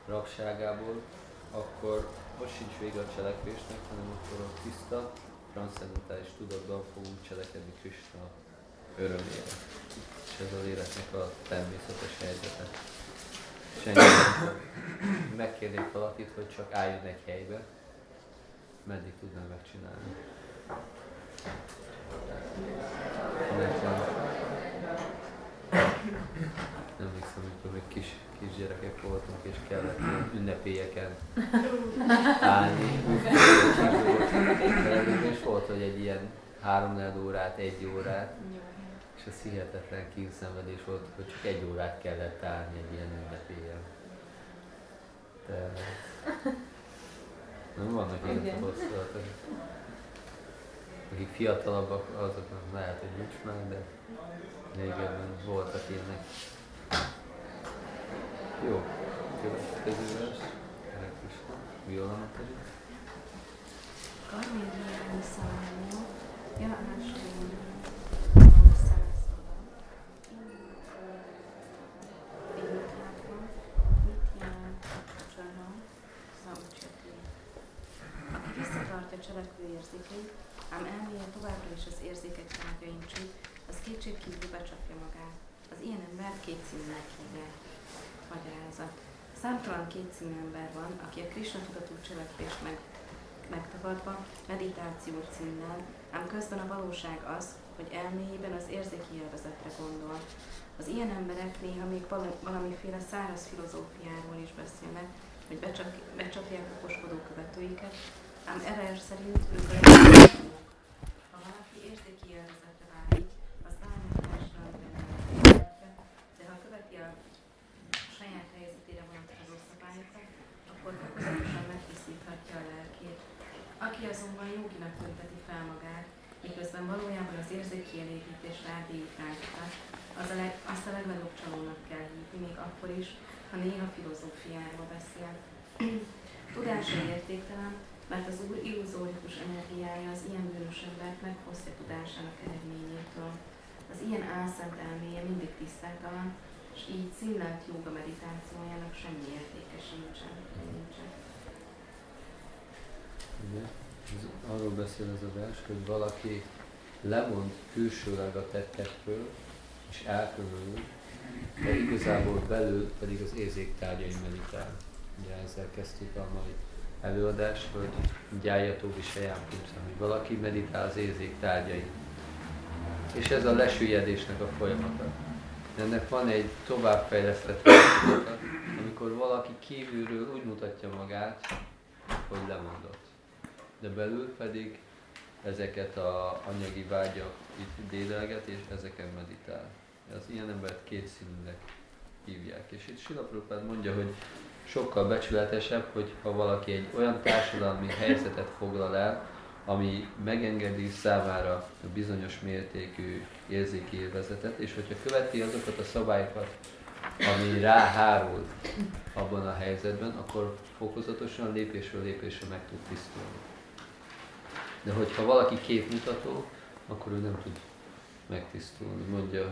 rabságából, akkor most sincs vége a cselekvésnek, hanem akkor a tiszta, transzcendentális tudatban fogunk cselekedni Krishna örömére. És ez az életnek a természetes helyzete. És ennyi, megkérnék valakit, hogy csak álljon egy helybe, meddig tudnám megcsinálni. Emlékszem, amikor még kisgyerekek voltunk, és kellett ünnepélyeken állni. És volt, hogy egy ilyen 3-4 órát, 1 órát, és ez hihetetlen kínszenvedés volt, hogy csak 1 órát kellett állni egy ilyen ünnepélyen. De nem vannak ilyen tapasztalatok. Akik fiatalabbak, azoknak lehet, hogy nincs már, de régebben voltak ilyenek. Jó, következő vers. Hare Krishna. Viola Mataji. Karmérjében számoló, Janásról szállszóra. Indítában, mit jelent Csana, Szaucsati. Aki visszatartja cselekvő érzékeit, ám elméje továbbra is az érzékek tárgyain csüt, az kétségkívül becsapja magát. Az ilyen ember kétszínűnek hívják. Magyarázat. Számtalan kétszínű ember van, aki a Krishna tudatú cselekvést megtagadva meditáció címmel, ám közben a valóság az, hogy elméjében az érzéki élvezetre gondol. Az ilyen emberek néha még valamiféle száraz filozófiáról is beszélnek, hogy becsapják okoskodó követőiket, ám Erer szerint ők a legjobbak. Ha valaki érzéki élvezetre válik, az álmodásra de ha követi a saját helyzetére vonatkozó szabályokat, akkor fokozatosan megtisztíthatja a lelkét. Aki azonban jóginak tünteti fel magát, miközben valójában az érzékkielégítés rádiótálta, azt a legnagyobb csalónak kell hívni, még akkor is, ha néha filozófiáról beszél. Tudása értéktelen, mert az Úr illuzórikus energiája az ilyen bűnös embert megfosztja tudásának eredményétől. Az ilyen álszent elméje mindig tisztátalan, és így színlelt jóga meditációjának semmi értéke nincsen. Arról beszél ez a vers, hogy valaki lemond külsőleg a tettekről, és elkülönül, de igazából belül pedig az érzéktárgyai meditál. Ugye ezzel kezdtük a mai előadást, hogy gyájató visajám puncam, hogy valaki meditál az érzéktárgyai. És ez a lesüllyedésnek a folyamata. Ennek van egy továbbfejlesztett folyamata, amikor valaki kívülről úgy mutatja magát, hogy lemondott. De belül pedig ezeket az anyagi vágyak itt dédelget, és ezeken meditál. Az ilyen embert kétszínűnek hívják. És itt Srila Prabhupád mondja, hogy sokkal becsületesebb, hogyha valaki egy olyan társadalmi helyzetet foglal el, ami megengedi számára a bizonyos mértékű érzéki élvezetet, és hogyha követi azokat a szabályokat, ami ráhárul abban a helyzetben, akkor fokozatosan lépésről lépésre meg tud tisztulni. De hogyha valaki képmutató, akkor ő nem tud megtisztulni. Mondja,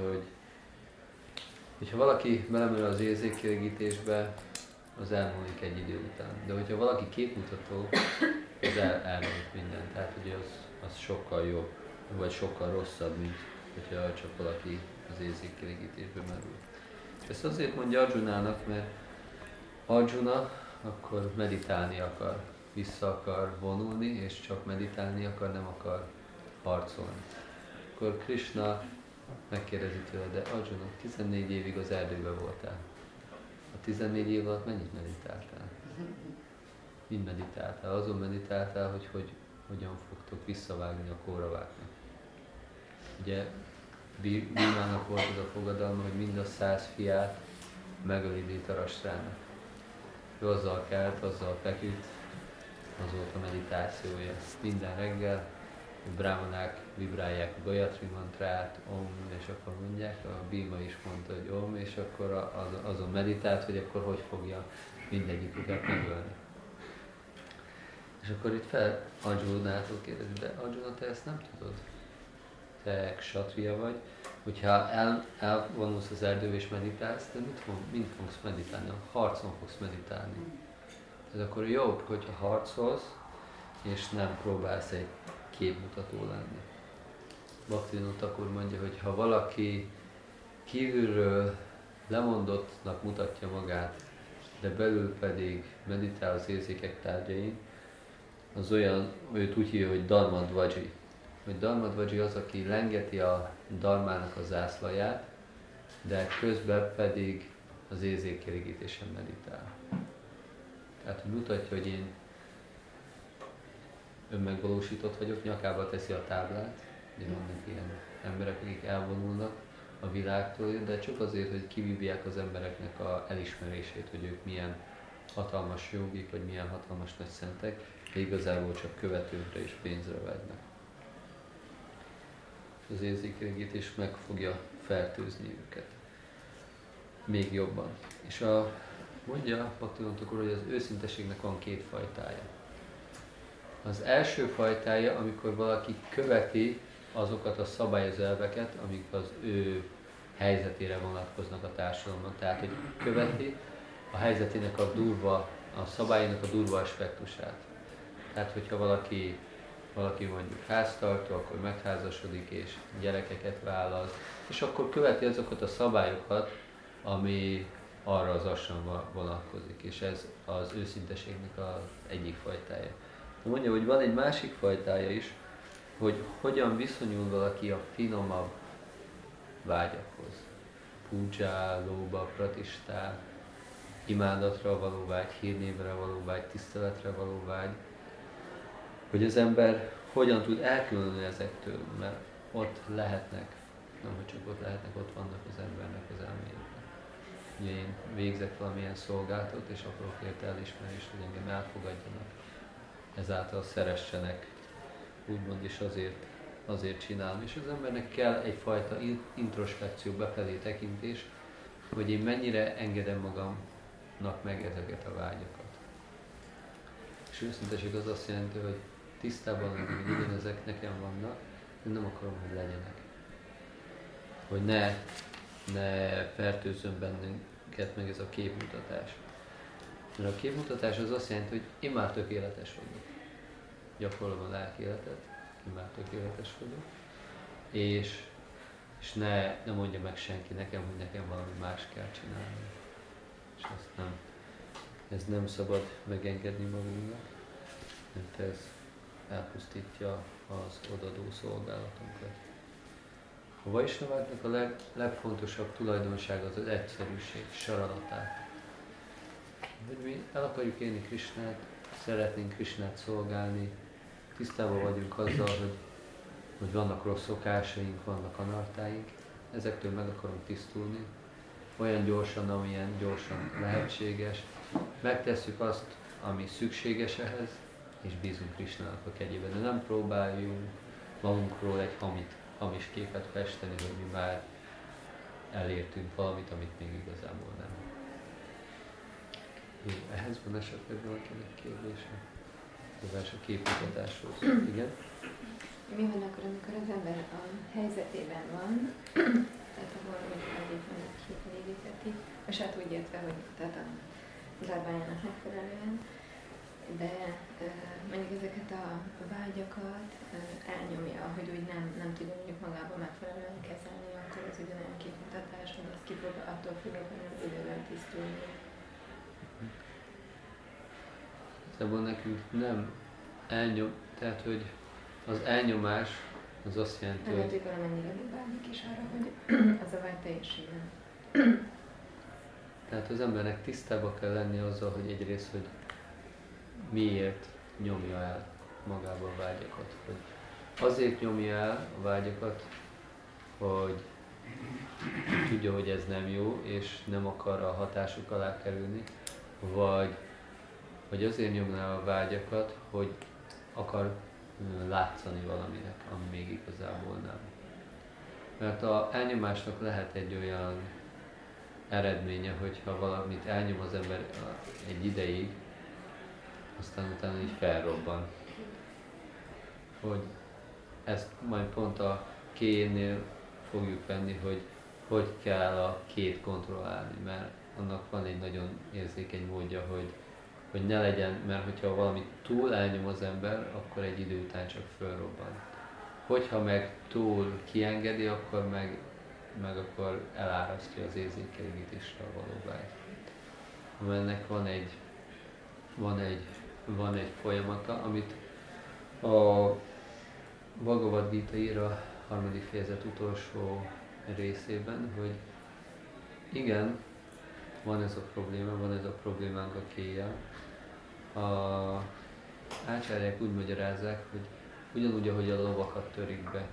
hogy ha valaki belemerül az érzékkielégítésbe, az elmúlik egy idő után. De hogyha valaki képmutató, az elmúlik minden. Tehát ugye az sokkal jobb, vagy sokkal rosszabb, mint hogyha csak valaki az érzékkielégítésbe merül. És ezt azért mondja Arjunának, mert Arjuna akkor meditálni akar, vissza akar vonulni, és csak meditálni akar, nem akar harcolni. Akkor Krishna megkérdezi tőle, de Arjuna, 14 évig az erdőben voltál. A 14 év alatt mennyit meditáltál? Mind meditáltál? Azon meditáltál, hogy hogyan fogtok visszavágni a kóraváknak. Ugye Bhímának volt az a fogadalma, hogy mind a 100 fiát megöli Dhritarashtranak. Ő azzal kelt, azzal feküdt, az volt a meditációja. Minden reggel a brahmanák vibrálják a Gayatri mantrát, Om, és akkor mondják, a Bhima is mondta, hogy Om, és akkor azon meditált, hogy akkor hogy fogja mindegyiküket megölni. És akkor itt fel Arjunától kérdezi, de Arjuna, te ezt nem tudod? te ksatria vagy, hogyha elvonulsz az erdőbe és meditálsz, de mit fogsz meditálni? A harcon fogsz meditálni. Tehát akkor jobb, hogyha harcolsz, és nem próbálsz egy képmutató lenni. Bhaktivinoda Thakur mondja, hogy ha valaki kívülről lemondottnak mutatja magát, de belül pedig meditál az érzékek tárgyain, az olyan, őt úgy hívja, hogy Dharmadvaji. Hogy Dharmadvaji az, aki lengeti a dharmának a zászlaját, de közben pedig az érzékelégítésen meditál. Tehát mutatja, hogy én önmegvalósított vagyok, nyakába teszi a táblát, de vannak ilyen emberek, akik elvonulnak a világtól, de csak azért, hogy kivívják az embereknek a elismerését, hogy ők milyen hatalmas jogik, vagy milyen hatalmas nagy szentek, de igazából csak követőkre és pénzre vágynak. Az érzékelégítés meg fogja fertőzni őket még jobban. És mondja Bhaktivinoda Thakur, hogy az őszinteségnek van két fajtája. Az első fajtája, amikor valaki követi azokat a szabályozó elveket, amik az ő helyzetére vonatkoznak a társadalomban. Tehát, hogy követi a helyzetének a szabályának a durva aspektusát. Tehát, hogyha valaki mondjuk háztartó, akkor megházasodik és gyerekeket vállal, és akkor követi azokat a szabályokat, ami arra az asramra vonatkozik, és ez az őszinteségnek az egyik fajtája. Mondja, hogy van egy másik fajtája is, hogy hogyan viszonyul valaki a finomabb vágyakhoz. Púdzsá, lóba, pratistá, imádatra való vágy, hírnévre való vágy, tiszteletre való vágy. Hogy az ember hogyan tud elkülönülni ezektől, mert ott lehetnek, nem hogy csak ott lehetnek, ott vannak az embernek az elméjében. Ugye én végzek valamilyen szolgálatot, és akarok érte elismerést, hogy engem elfogadjanak. Ezáltal szeressenek, úgymond is azért csinálom. És az embernek kell egyfajta introspekció, befelé tekintés, hogy én mennyire engedem magamnak meg ezeket a vágyakat. És őszinteség az azt jelenti, hogy tisztában lenni, hogy ugyanezek nekem vannak, de nem akarom, hogy legyenek. Hogy ne fertőzzön bennünket meg ez a képmutatás. Mert a képmutatás az azt jelenti, hogy én már tökéletes vagyok. Gyakorlom a lelkéletet, én már tökéletes vagyok. És ne mondja meg senki nekem, hogy nekem valami más kell csinálni. És ez nem szabad megengedni magunknak, mert ez elpusztítja az odadó szolgálatunkat. A Vaisnaváknak a legfontosabb tulajdonság az egyszerűség, saralatát. Hogy mi el akarjuk élni Krisnát, szeretnénk Krisnát szolgálni, tisztában vagyunk azzal, hogy vannak rossz szokásaink, vannak anartáink, ezektől meg akarunk tisztulni, olyan gyorsan, amilyen gyorsan lehetséges. Megtesszük azt, ami szükséges ehhez, és bízunk Krisnának a kegyében. De nem próbáljunk magunkról egy hamis képet festeni, hogy mi már elértünk valamit, amit még igazából nem. Jó, ehhez van esetleg valakinek kérdése? A képmutatáshoz. Igen? Mi van akkor, amikor az ember a helyzetében van, tehát ahol vannak képelégíteti, és hát úgy értve, hogy tehát a zárbányának megfelelően, de mondjuk ezeket a vágyakat elnyomja, hogy úgy nem tudja mondjuk magában megfelelően kezelni, akkor ez ugyanolyan képmutatás, hogy ez ki fog attól függetlenül időben tisztulni. Szóval nekünk nem elnyom, tehát hogy az elnyomás az azt jelenti, hogy... Lehet, hogy valamennyire bármik is arra, hogy az a vágy teljesüljön. Tehát az embernek tisztába kell lenni azzal, hogy egyrészt, hogy miért nyomja el magába a vágyakat. Hogy azért nyomja el a vágyakat, hogy tudja, hogy ez nem jó, és nem akar a hatásuk alá kerülni, vagy azért nyomja el a vágyakat, hogy akar látszani valaminek, ami még igazából nem. Mert az elnyomásnak lehet egy olyan eredménye, hogyha valamit elnyom az ember egy ideig, aztán utána így felrobban. Hogy ezt majd pont a kénél fogjuk venni, hogy kell a két kontrollálni, mert annak van egy nagyon érzékeny módja, hogy ne legyen, mert hogyha valami túl elnyom az ember, akkor egy idő után csak fölrobban. Hogyha meg túl kiengedi, akkor meg akkor elárasztja az érzékenyítésre való vágyat. Ennek van egy folyamata, amit a Bhagavad Gita ír a 3. fejezet utolsó részében, hogy igen, van ez a problémánk a kéjjel. A ácsárják úgy magyarázzák, hogy ugyanúgy, ahogy a lovakat törik be.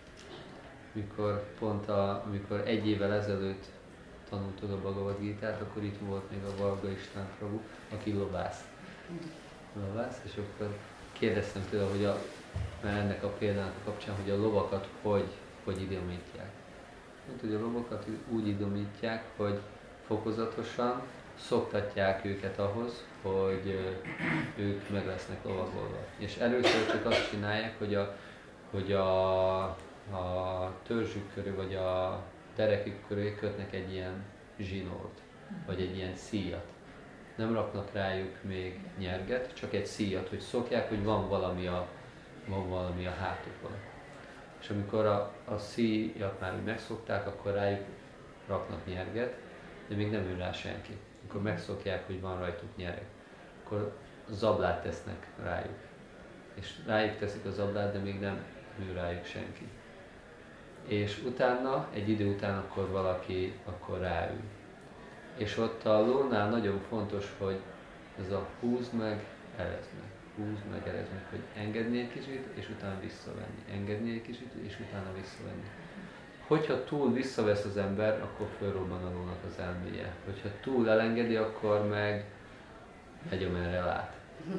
Amikor egy évvel ezelőtt tanultuk a Bhagavad Gitát, akkor itt volt még a Varga István Prabhu, aki lovász, és akkor kérdeztem tőle, mert ennek a példának a kapcsán, hogy a lovakat hogy idomítják. Mondta, hogy a lovakat úgy idomítják, hogy fokozatosan szoktatják őket ahhoz, hogy ők meg lesznek lovagolva. És először csak azt csinálják, hogy a törzsük körül, vagy a derekük körül kötnek egy ilyen zsinórt, vagy egy ilyen szíjat. Nem raknak rájuk még nyerget, csak egy szíjat, hogy szokják, hogy van valami a hátukon. És amikor a szíjat már megszokták, akkor rájuk raknak nyerget, de még nem ül rá senki. Amikor megszokják, hogy van rajtuk nyereg, akkor zablát tesznek rájuk. És rájuk teszik a zablát, de még nem ül rájuk senki. És utána, egy idő után akkor valaki akkor ráül. És ott a lónál nagyon fontos, hogy ez a húzd meg, erezd meg, hogy engedni egy kicsit, és utána visszavenni. Engedni egy kicsit, és utána visszavenni. Hogyha túl visszavesz az ember, akkor fölrobban a lónak az elméje. Hogyha túl elengedi, akkor meg megy, amerre lát.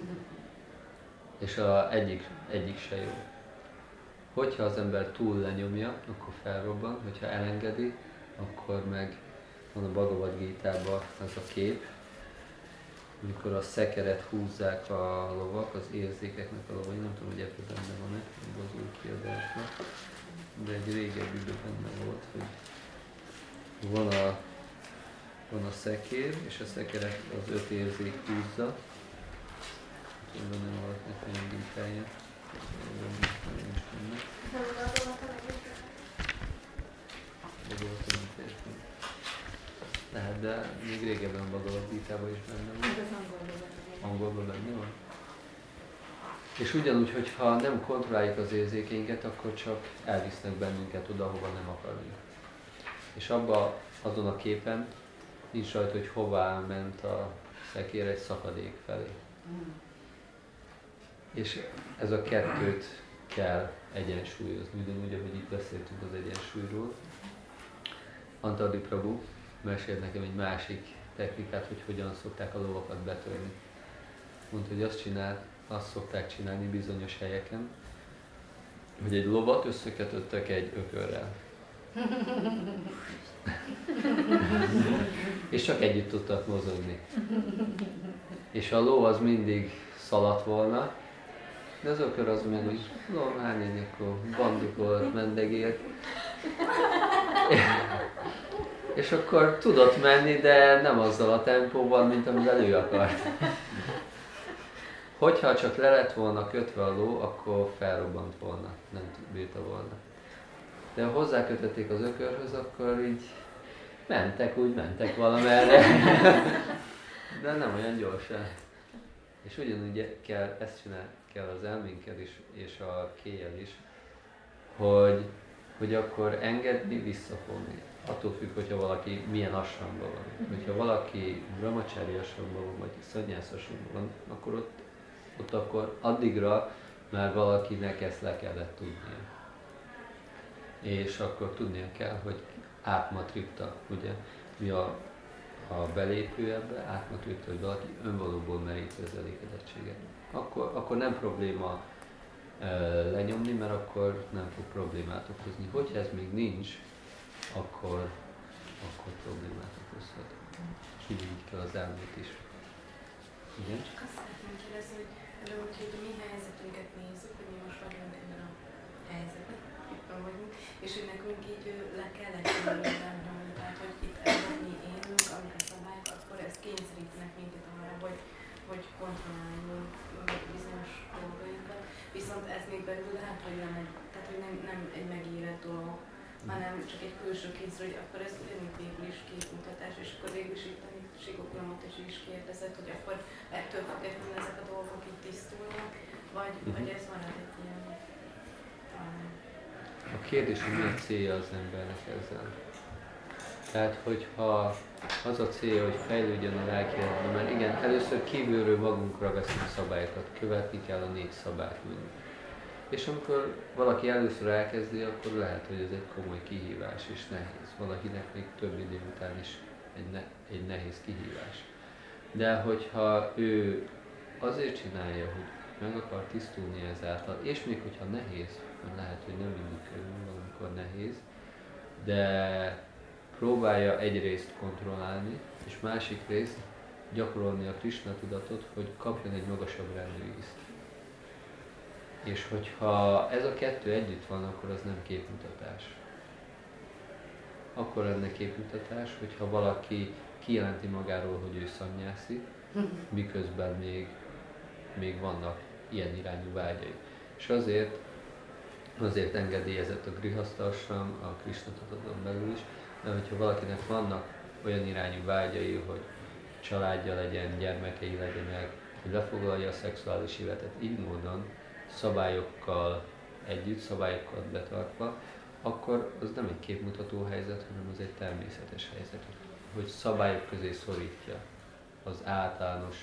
És egyik se jó. Hogyha az ember túl lenyomja, akkor felrobban, hogyha elengedi, akkor meg van a Bhagavad Gitában az a kép, amikor a szekeret húzzák a lovak, az érzékeknek a lovai, nem tudom, hogy ebben benne van-e, az új kiadásban, de egy régebbiben benne volt, hogy van a szekér, és a szekeret az 5 érzék húzza. Ebben nem valakinek olyan gitája. Lehet, de még régebben a Bhagavad Gitában is benne van. Angolban benne van. És ugyanúgy, hogyha nem kontrolláljuk az érzékeinket, akkor csak elvisznek bennünket oda, hova nem akarunk. És azon a képen nincs rajta, hogy hová ment a szekér, egy szakadék felé. És ez a kettőt kell egyensúlyozni, ugyanúgy, ahogy itt beszéltünk az egyensúlyról. Antadi Prabhu mesélt nekem egy másik technikát, hogy hogyan szokták a lovakat betörni. Mondta, hogy azt szokták csinálni bizonyos helyeken, hogy egy lovat összekötöttek egy ökörrel. És csak együtt tudtak mozogni. És a ló az mindig szaladt volna, de az ökör az meg úgy, akkor bandikolt, mendegélt. És akkor tudott menni, de nem azzal a tempóval, mint amivel ő akart. Hogyha csak le lett volna kötve a ló, akkor felrobbant volna, nem bírta volna. De ha hozzákötötték az ökörhöz, akkor így mentek valamerre. De nem olyan gyorsan. És ugyanúgy ezt kell az elménkkel is, és a kéjjel is, hogy akkor engedni, visszafogni. Attól függ, hogyha valaki milyen asramban van. Hogyha valaki brahmacsári asramban van, vagy szanyász asramban van, akkor ott akkor addigra már valakinek ezt le kellett tudnia. És akkor tudnia kell, hogy átmatripta, ugye, mi a belépő ebbe, átmatripta, hogy valaki önvalóból meríti az elégedettséget. Akkor nem probléma lenyomni, mert akkor nem fog problémát okozni. Hogyha ez még nincs, akkor problémát okozhat. És így kell az elmét is. Igen? Csak azt szeretném kérdezni, hogy a mi helyzetünket nézzük, hogy mi most vagyunk ebben a helyzetben. családban vagyunk, és hogy nekünk így le kellett tanulni, tehát hogy itt ebben mi élünk, amikor szabályok, akkor ezt kényszerítenek minket arra, hogy kontrolláljunk bizonyos dolgainkat. Viszont ez még belül lehet, hogy nem egy megírett dolog, hanem csak egy külső kényszer, hogy akkor ez ugyanúgy végül is képmutatás, és akkor végül is itt a tanítóságoknak is kérdezett, hogy akkor ettől függetlenül ezek a dolgok itt tisztulnak, vagy ez marad egy ilyen... A kérdés, hogy mi a célja az embernek ezzel. Tehát, hogyha az a célja, hogy fejlődjön a lelki életben, mert igen, először kívülről magunkra veszünk szabályokat, követni kell a 4 szabályt mondjuk. És amikor valaki először elkezdi, akkor lehet, hogy ez egy komoly kihívás és nehéz. Valakinek még több idő után is egy nehéz kihívás. De hogyha ő azért csinálja, hogy meg akar tisztulni ezáltal, és még hogyha nehéz, mert lehet, hogy nem mindig könnyű, valamikor nehéz, de próbálja egyrészt kontrollálni, és másik részt gyakorolni a Krisna tudatot, hogy kapjon egy magasabb rendű ízt. És hogyha ez a kettő együtt van, akkor az nem képmutatás. Akkor lenne képmutatás, hogyha valaki kijelenti magáról, hogy ő szannyászi, miközben még vannak ilyen irányú vágyai. És azért engedélyezett a grihastha ashram, a Krisna tudaton belül is, mert hogyha valakinek vannak olyan irányú vágyai, hogy családja legyen, gyermekei legyenek, hogy lefoglalja a szexuális életet így módon, szabályokkal együtt, szabályokkal betartva, akkor az nem egy képmutató helyzet, hanem az egy természetes helyzet, hogy szabályok közé szorítja az általános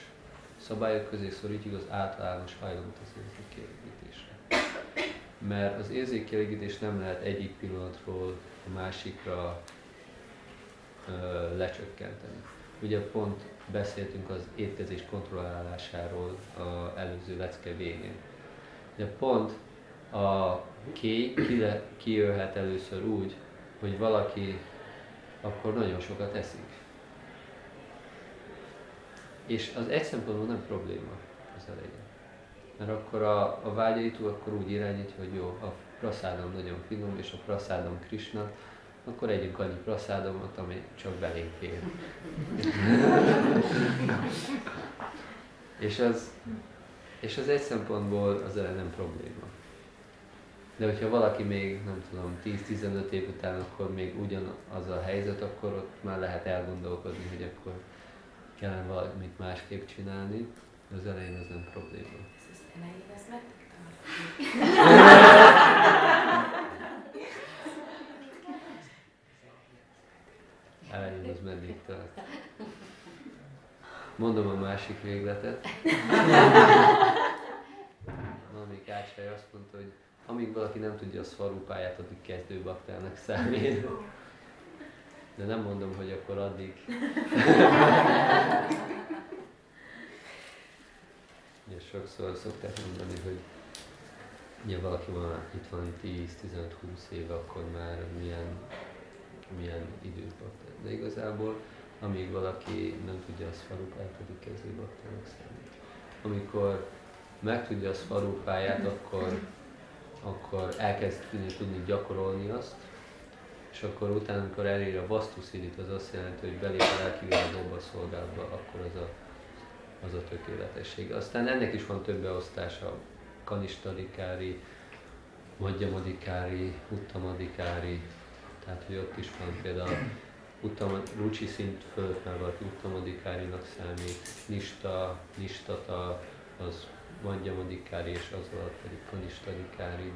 hajlamot az érzékkielégítésre. Mert az érzékkielégítés nem lehet egyik pillanatról a másikra lecsökkenteni. Ugye pont beszéltünk az étkezés kontrollálásáról az előző lecke végén. De pont a kijöhet először úgy, hogy valaki akkor nagyon sokat eszik. És az egy szempontból nem probléma az elején. Mert akkor a vágyaitól akkor úgy irányítja, hogy jó, a praszádom nagyon finom, és a praszádom Krisna, akkor együnk annyi praszádomot, ami csak belénk fér. és az egy szempontból az elején nem probléma. De hogyha valaki még, nem tudom, 10-15 év után, akkor még ugyanaz a helyzet, akkor ott már lehet elgondolkodni, hogy akkor kellene valamit másképp csinálni, de az elején az nem probléma. Ez az elején, ez Elején az meddig tart. Mondom a másik végletet. Amíg Ácsály azt mondta, hogy amíg valaki nem tudja a szvarupáját, addig kezdő baktának számít. De nem mondom, hogy akkor addig. Ugye sokszor szokták mondani, hogy ugye valaki itt van 10-15-20 éve, akkor már milyen időbakter. De igazából, amíg valaki nem tudja a szvarupáját, addig kezdő baktának számít. Amikor megtudja a szvarupáját, akkor elkezd tudni gyakorolni azt, és akkor utána, amikor elér a vasztuszidit, az azt jelenti, hogy belép a lelki világba, szolgálatba, akkor az a tökéletesség. Aztán ennek is van több beosztása, kanistadikári, madhyamadikári, uttamadikári, tehát hogy ott is van például rucsi szint fölött már valaki uttamadikárinak számít, nistata, az madhyamadikári, és az alatt pedig kanistadikári,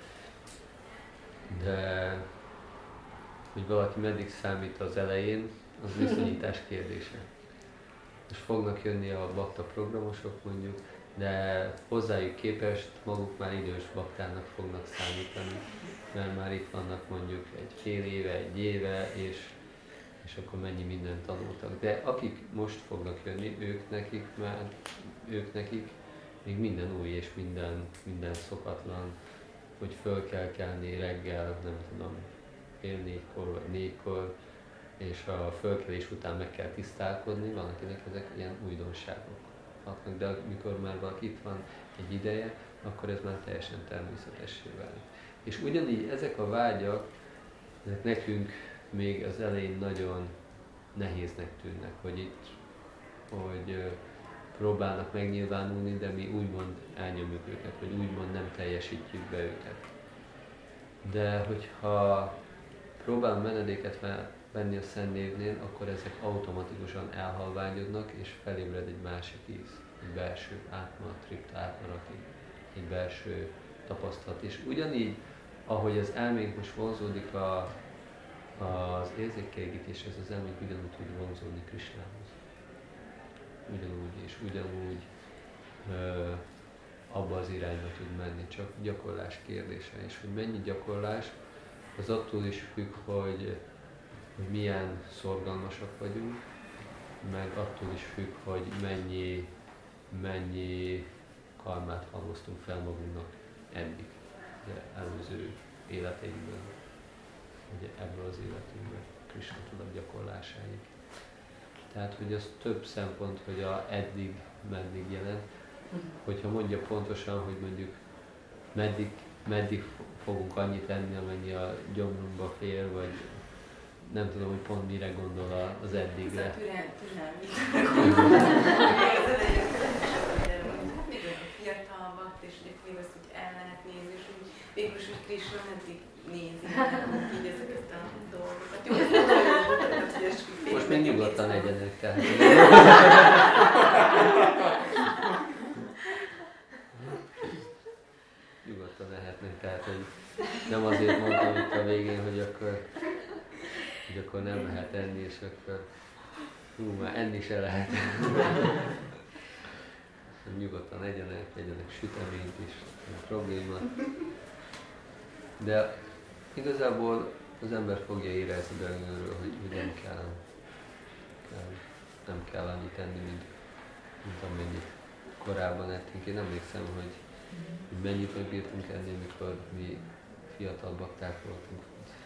de hogy valaki meddig számít az elején, az viszonyítás kérdése. És fognak jönni a bakta programosok mondjuk, de hozzájuk képest maguk már idős baktának fognak számítani, mert már itt vannak mondjuk egy fél éve, egy éve, és akkor mennyi mindent tanultak. De akik most fognak jönni, ők nekik még minden új és minden szokatlan, hogy föl kell kelni reggel, nem tudom, 3:30 vagy 4-kor, és a fölkelés után meg kell tisztálkodni, van akinek ezek ilyen újdonságok hatnak, de amikor már valaki itt van egy ideje, akkor ez már teljesen természetessé válik. És ugyanígy ezek a vágyak, ezek nekünk még az elején nagyon nehéznek tűnnek, hogy próbálnak megnyilvánulni, de mi úgymond elnyomjuk őket, vagy úgymond nem teljesítjük be őket. De hogyha próbálunk menedéket venni a Szent Névnél, akkor ezek automatikusan elhalványodnak, és felébred egy másik íz, egy belső átma, tripta átmaraki, egy belső tapasztalat. És ugyanígy, ahogy az elménk most vonzódik az érzékeigig, és ez az elménk ugyanúgy tud vonzódni Krisnához. Ugyanúgy és ugyanúgy abba az irányba tud menni, csak gyakorlás kérdése. És hogy mennyi gyakorlás, az attól is függ, hogy milyen szorgalmasak vagyunk, meg attól is függ, hogy mennyi karmát halmoztunk fel magunknak eddig, előző életeinkben, ugye ebből az életünkben, Krisna tudat gyakorlásáig. Tehát, hogy az több szempont, hogy eddig, meddig jelent, hogyha mondja pontosan, hogy mondjuk meddig fogunk annyit enni, amennyi a gyomrunkba fér, vagy nem tudom, hogy pont mire gondol az eddigre. Ez a türelmi. Még olyan fiatalabbak, és még azt úgy el lehet nézni, és úgy végül is, hogy Krisna meddig nézi, így ezt a dolgokat. Jó, ez nagyon mutatnak, hogy a most még nyugodtan egyenek, tehát. Nyugodtan lehetnek, tehát hogy nem azért mondtam itt a végén, hogy akkor nem lehet enni, és akkor már enni se lehet. Nyugodtan egyenek süteményt is, nem probléma. De igazából az ember fogja érezni belőle, hogy nem kell annyit enni, mint amennyit korábban ettünk. Én emlékszem, hogy mennyit megbírtunk enni, amikor mi fiatal bakták voltunk.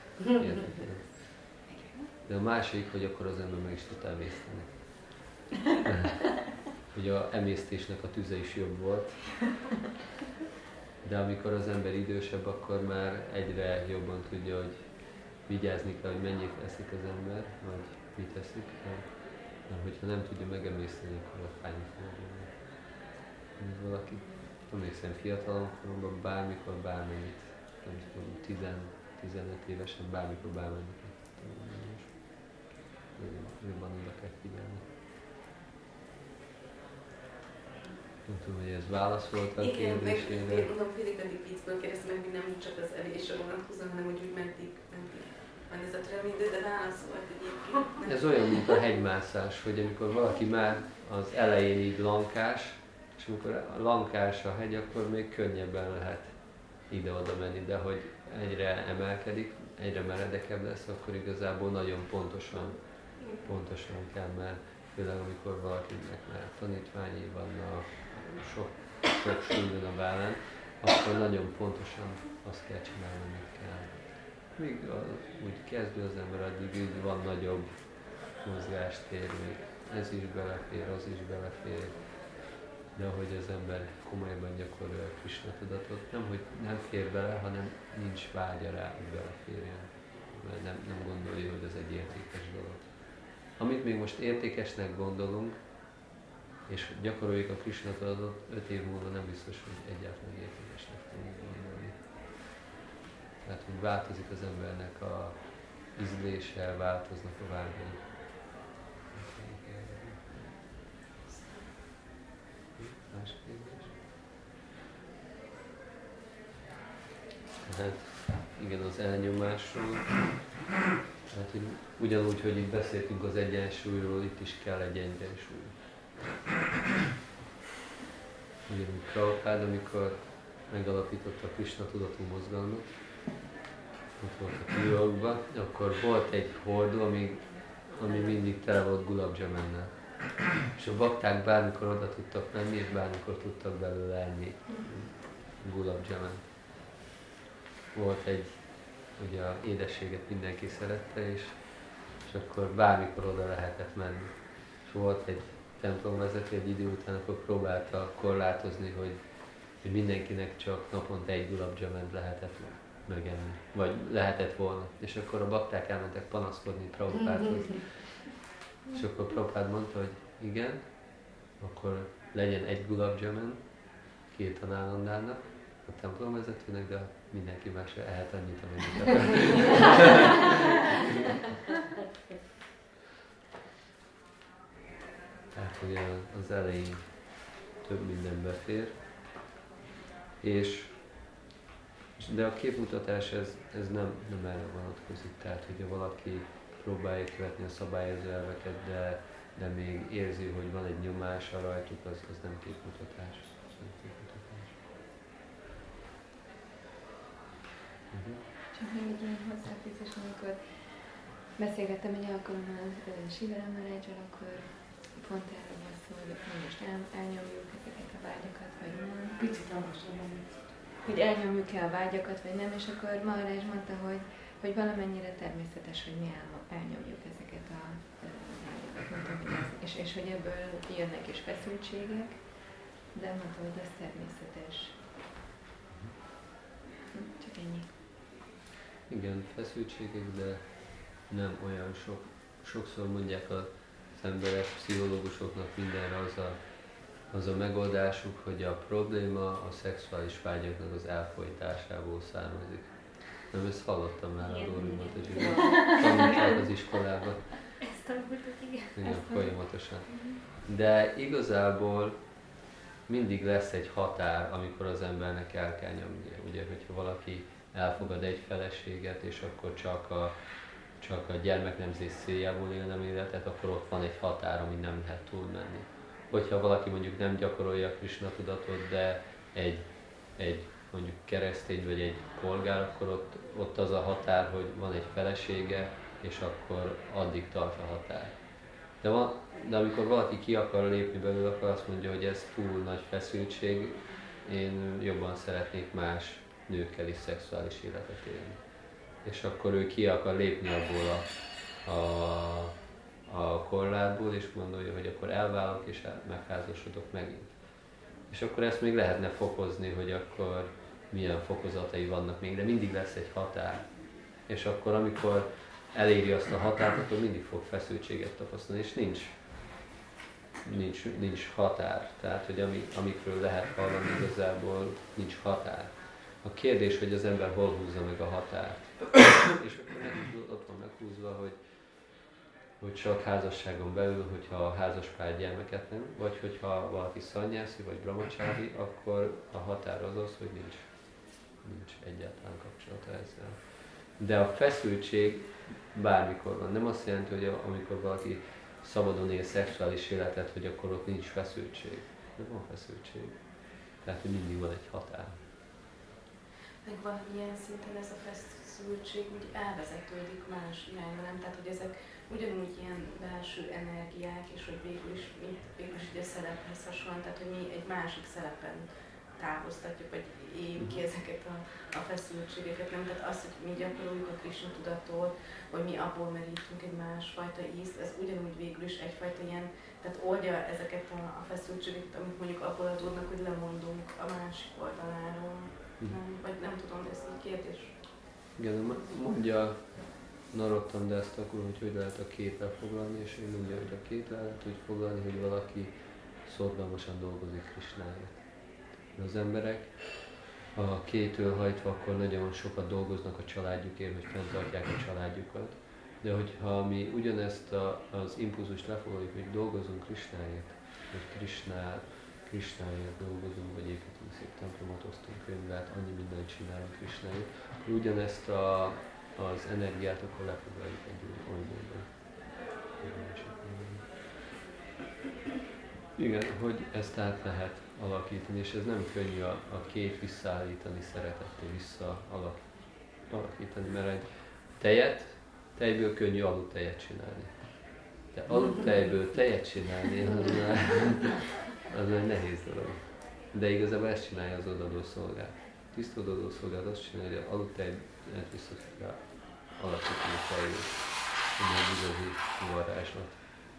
De a másik, hogy akkor az ember meg is tud emészteni. Hogy az emésztésnek a tüze is jobb volt. De amikor az ember idősebb, akkor már egyre jobban tudja, hogy vigyázni kell, hogy mennyit eszik az ember, vagy mit eszik. Mert hogyha nem tudja megemészteni, akkor a fájni fog. Valaki, emlékszem, fiatalomban bármikor bármennyit, nem tudom, 10-15 évesen bármikor bármennyit. Jobban oda kell figyelni. Nem tudom, hogy ez válasz volt a kérdésére. Igen, mondom, félig eddig viccből kérdeztem, hogy nem csak az evésre vonatkozóan, hanem hogy úgy meddig van ez a türelmi, de válasz volt egyébként. Ez olyan, mint a hegymászás, hogy amikor valaki már az elején így lankás, és amikor lankás a hegy, akkor még könnyebben lehet ide-oda menni, de hogy egyre emelkedik, egyre meredekebb lesz, akkor igazából nagyon pontosan kell, mert például amikor valakinek már tanítványai vannak, sok súly a vállán, akkor nagyon pontosan azt kell csinálni, amit kell. Míg úgy kezdő az ember, addig úgy van nagyobb mozgástér, még ez is belefér, az is belefér. De ahogy az ember komolyabban gyakorolja a Krisna tudatot, nem, hogy nem fér bele, hanem nincs vágya rá, hogy beleférjen. Mert nem gondolja, hogy ez egy értékes dolog. Amit még most értékesnek gondolunk, és gyakoroljuk a Krisna tudatot, 5 év múlva nem biztos, hogy egyáltalán értékesnek tudunk gondolni. Tehát, hogy változik az embernek a ízlése, változnak a vágyai. Más kérdés? Tehát igen, az elnyomásról. Tehát, hogy ugyanúgy, hogy itt beszéltünk az egyensúlyról, itt is kell egy egyensúly. Ugyanúgy Prabhupád, amikor megalapította a Krisna tudatú mozgalmat, ott voltak New Yorkban, akkor volt egy hordó, ami mindig tele volt gulab jamannel. És a bakták bármikor oda tudtak menni, és bármikor tudtak belőle enni gulab jaman. Volt egy, ugye a édességet mindenki szerette, és akkor bármikor oda lehetett menni. És volt egy templomvezető, egy idő után akkor próbálta korlátozni, hogy mindenkinek csak naponta egy gulab jamant lehetett megenni. Vagy lehetett volna. És akkor a bakták elmentek panaszkodni Prabhupádhoz. És akkor Prabhupád mondta, hogy igen, akkor legyen egy gulab jamun Kirtan Anandának, a templomvezetőnek, de mindenki más ehet annyit, amennyit akar. Tehát, hogy az elején több minden befér. De a képmutatás ez nem erre vonatkozik. Tehát, hogyha valaki próbálja követni a szabályozó elveket, de még érzi, hogy van egy nyomás a rajtuk, az nem képmutatás. Csak még egy ilyen hozzáfűzés, amikor beszélgettem egy alkalommal Sivaram Maharajjal, akkor pont erről van szó, hogy most elnyomjuk ezeket a vágyakat, vagy nem. Picit hangosan. Hogy elnyomjuk-e a vágyakat, vagy nem, és akkor Maharaj mondta, hogy valamennyire természetes, hogy mi elnyomjuk ezeket a vágyakat. Mondtam, hogy és hogy ebből jönnek is feszültségek, de mondtam, hogy ez természetes. Csak ennyi. Igen, feszültségek, de nem olyan sok. Sokszor mondják az emberek, pszichológusoknak mindenre az a megoldásuk, hogy a probléma a szexuális vágyaknak az elfolytásából származik. Nem, ezt hallottam már a Dóri Matajiban. Tanulták az iskolában. Ezt tanultuk, igen. Igen, folyamatosan. De igazából mindig lesz egy határ, amikor az embernek el kell nyomnia. Ugye, hogyha valaki elfogad egy feleséget, és akkor csak a gyermeknemzés céljából él nem életet, akkor ott van egy határ, ami nem lehet túlmenni. Hogyha valaki mondjuk nem gyakorolja Krisna tudatot, de egy mondjuk keresztény vagy egy polgár, akkor ott az a határ, hogy van egy felesége, és akkor addig tart a határ. De amikor valaki ki akar lépni belőle, akkor azt mondja, hogy ez túl nagy feszültség, én jobban szeretnék más nőkkel is szexuális életet élni. És akkor ő ki akar lépni abból a korlátból, és gondolja, hogy akkor elválok és megházasodok megint. És akkor ezt még lehetne fokozni, hogy akkor milyen fokozatai vannak még, de mindig lesz egy határ. És akkor amikor eléri azt a határt, akkor mindig fog feszültséget tapasztalni, és nincs határ. Tehát, hogy amikről lehet hallani, igazából nincs határ. A kérdés, hogy az ember hol húzza meg a határt. És akkor ott van meghúzva, hogy csak házasságon belül, hogyha a házaspár gyermeket nem, vagy hogyha valaki szanyászi vagy brahmacsári, akkor a határ az, hogy nincs egyáltalán kapcsolata ezzel. De a feszültség bármikor van. Nem azt jelenti, hogy amikor valaki szabadon él szexuális életet, hogy akkor ott nincs feszültség. De van feszültség. Tehát, hogy mindig van egy határ. Meg valamilyen szinten ez a feszültség úgy elvezetődik más irányba, nem? Tehát, hogy ezek ugyanúgy ilyen belső energiák, és hogy végül is így a szerephez hasonlóan, tehát, hogy mi egy másik szerepen távoztatjuk, vagy éljük ki ezeket a feszültségeket, nem? Tehát az, hogy mi gyakoroljuk a Krisna tudatot, vagy mi abból merítünk egy másfajta ízt, ez ugyanúgy végül is egyfajta ilyen, tehát oldja ezeket a feszültségeket, amik mondjuk abból adódnak, hogy lemondunk a másik oldaláról. Nem, vagy nem tudom, de ez egy kérdés. Igen, mondja Narottam Dász Thakur, hogy lehet a kéttel foglalni, és én mondja, hogy a kéttel lehet úgy foglalni, hogy valaki szorgalmasan dolgozik Krisnáért. Az emberek a kétől hajtva akkor nagyon sokat dolgoznak a családjukért, hogy fenntartják a családjukat. De hogyha mi ugyanezt az impulzust lefoglaljuk, hogy dolgozunk Krisnáért, hogy Krisnáért dolgozunk, vagy építünk szép templomot, osztunk könyvet, annyi mindent csinálunk Krisnáért, akkor ugyanezt az energiát akkor lefoglaljuk egy olyan módon. Igen, hogy ezt át lehet alakítani, és ez nem könnyű a két visszaállítani, szeretettel visszaalakítani, mert egy tejből könnyű aludtejet csinálni. De aludtejből tejet csinálni, az egy nehéz dolog. De igazából ezt csinálja az odadó szolgálat. Tiszta odadó szolgálat azt csinálja, hogy aludtejet vissza tudja alakítani a fejét, egy igazi varázslat.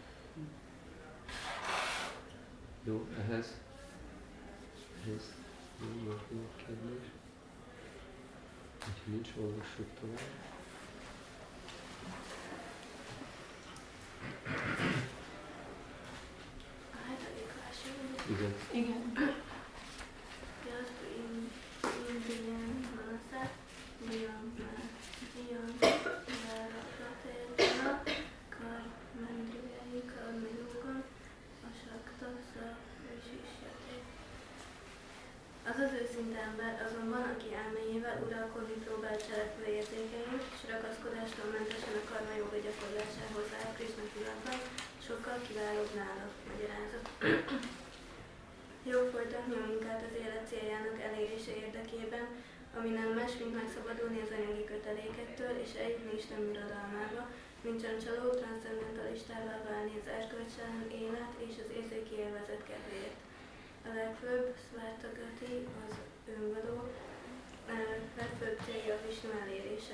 Jó, ehhez kérdés. Ha nincs, olvassuk tovább. Igen. Igen. Az az őszinte ember azonban, aki elméjével uralkodni próbál cselekvő érzékein, és ragaszkodástól mentesen a karma joga gyakorlásához áll Krisna tudatban, sokkal kiválóbb nála. Magyarázat. Jó folytatni a munkát az élet céljának elérése érdekében, ami nem más, mint megszabadulni az anyagi kötelékektől, és eljutni Isten uradalmába, mint csancsaló, transzcendentalistává válni az erkölcstelen élet és az érzéki élvezet kedvéért. A legfőbb szvártagati, az önvaló, legfőbb célja a Visnu elérése.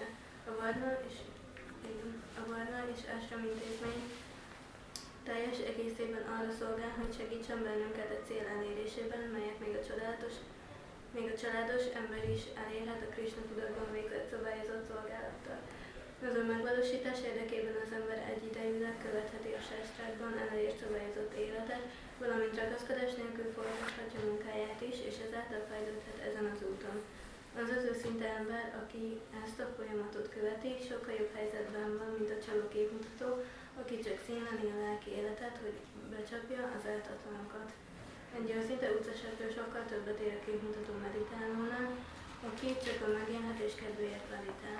A varna és ashram intézmény teljes egészében arra szolgál, hogy segítsen bennünket a cél elérésében, melyet még a családos ember is elérhet a Krisna tudatban végzett szabályozott szolgálattal. Azon megvalósítás érdekében az ember egyidejűleg követheti a sástrákban elért szabályozott életet, valamint ragaszkodás nélkül folytathatja munkáját is, és ezáltal fejlődhet ezen az úton. Az az őszinte ember, aki ezt a folyamatot követi, sokkal jobb helyzetben van, mint a csaló képmutató, aki csak színleli a lelki életet, hogy becsapja az ártatlanokat. Egy őszinte utcaseprő sokkal többet ér a képmutató meditálónál, aki csak a megélhetés kedvéért meditál.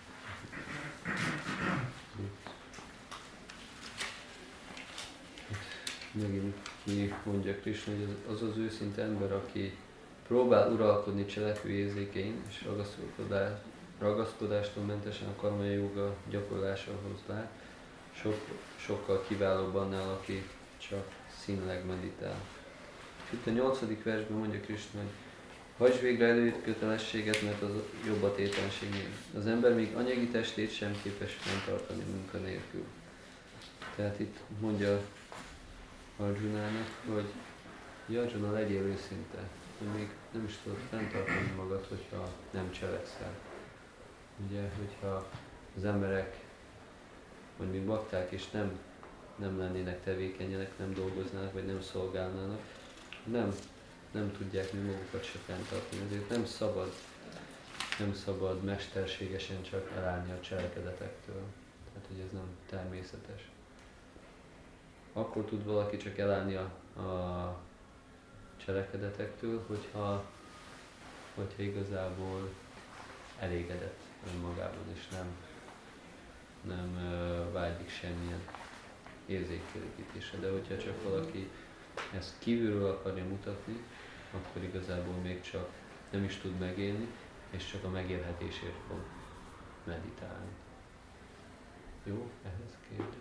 Megint ki mondja Krisna, hogy az az őszinte ember, aki próbál uralkodni cselekvő érzékein, és ragaszkodástól mentesen a karma jóga gyakorlásához lát, sokkal kiválóbb annál, aki csak színleg meditál. És itt a 8. versben mondja Krisna, hogy hajtsd végre előírt kötelességet, mert az jobb a tétlenségnél. Az ember még anyagi testét sem képes fenntartani munka nélkül. Tehát itt mondja Arjunának, hogy Arjuna, legyél őszinte, hogy még nem is tudod fenntartani magad, hogyha nem cselekszel. Ugye, hogyha az emberek, vagy mi bakták is nem lennének tevékenyenek, nem dolgoznának, vagy nem szolgálnának, nem tudják mi magukat se fenntartani. Ezért nem szabad mesterségesen csak elállni a cselekedetektől. Tehát, hogy ez nem természetes. Akkor tud valaki csak elállni a cselekedetektől, hogyha igazából elégedett önmagában, és nem vágyik semmilyen érzékkielégítésre. De hogyha csak valaki ezt kívülről akarja mutatni, akkor igazából még csak nem is tud megélni, és csak a megélhetésért fog meditálni. Jó? Ehhez kérdés?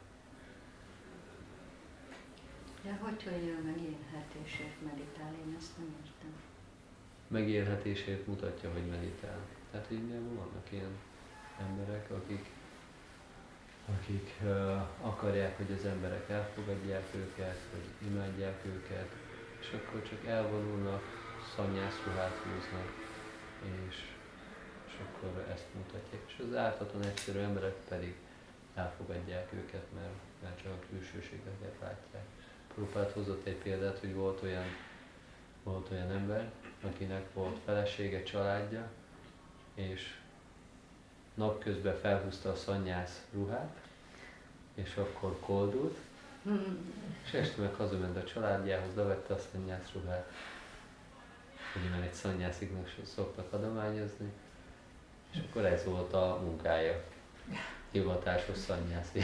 De hogy jön megélhetésért meditál? Én ezt nem értem. Megélhetésért mutatja, hogy meditál. Tehát Indiában vannak ilyen emberek, akik akarják, hogy az emberek elfogadják őket, hogy imádják őket, és akkor csak elvonulnak, szannyászruhát húznak, és akkor ezt mutatják. És az ártatlan egyszerű emberek pedig elfogadják őket, mert csak a külsőségeket látják. Prabhupád hozott egy példát, hogy volt olyan ember, akinek volt felesége, családja, és napközben felhúzta a szannyász ruhát, és akkor koldult, és este meg hazament a családjához, levette a szannyász ruhát, ugye mert egy szannyásziknak szoktak adományozni, és akkor ez volt a munkája, hivatásos szannyászi.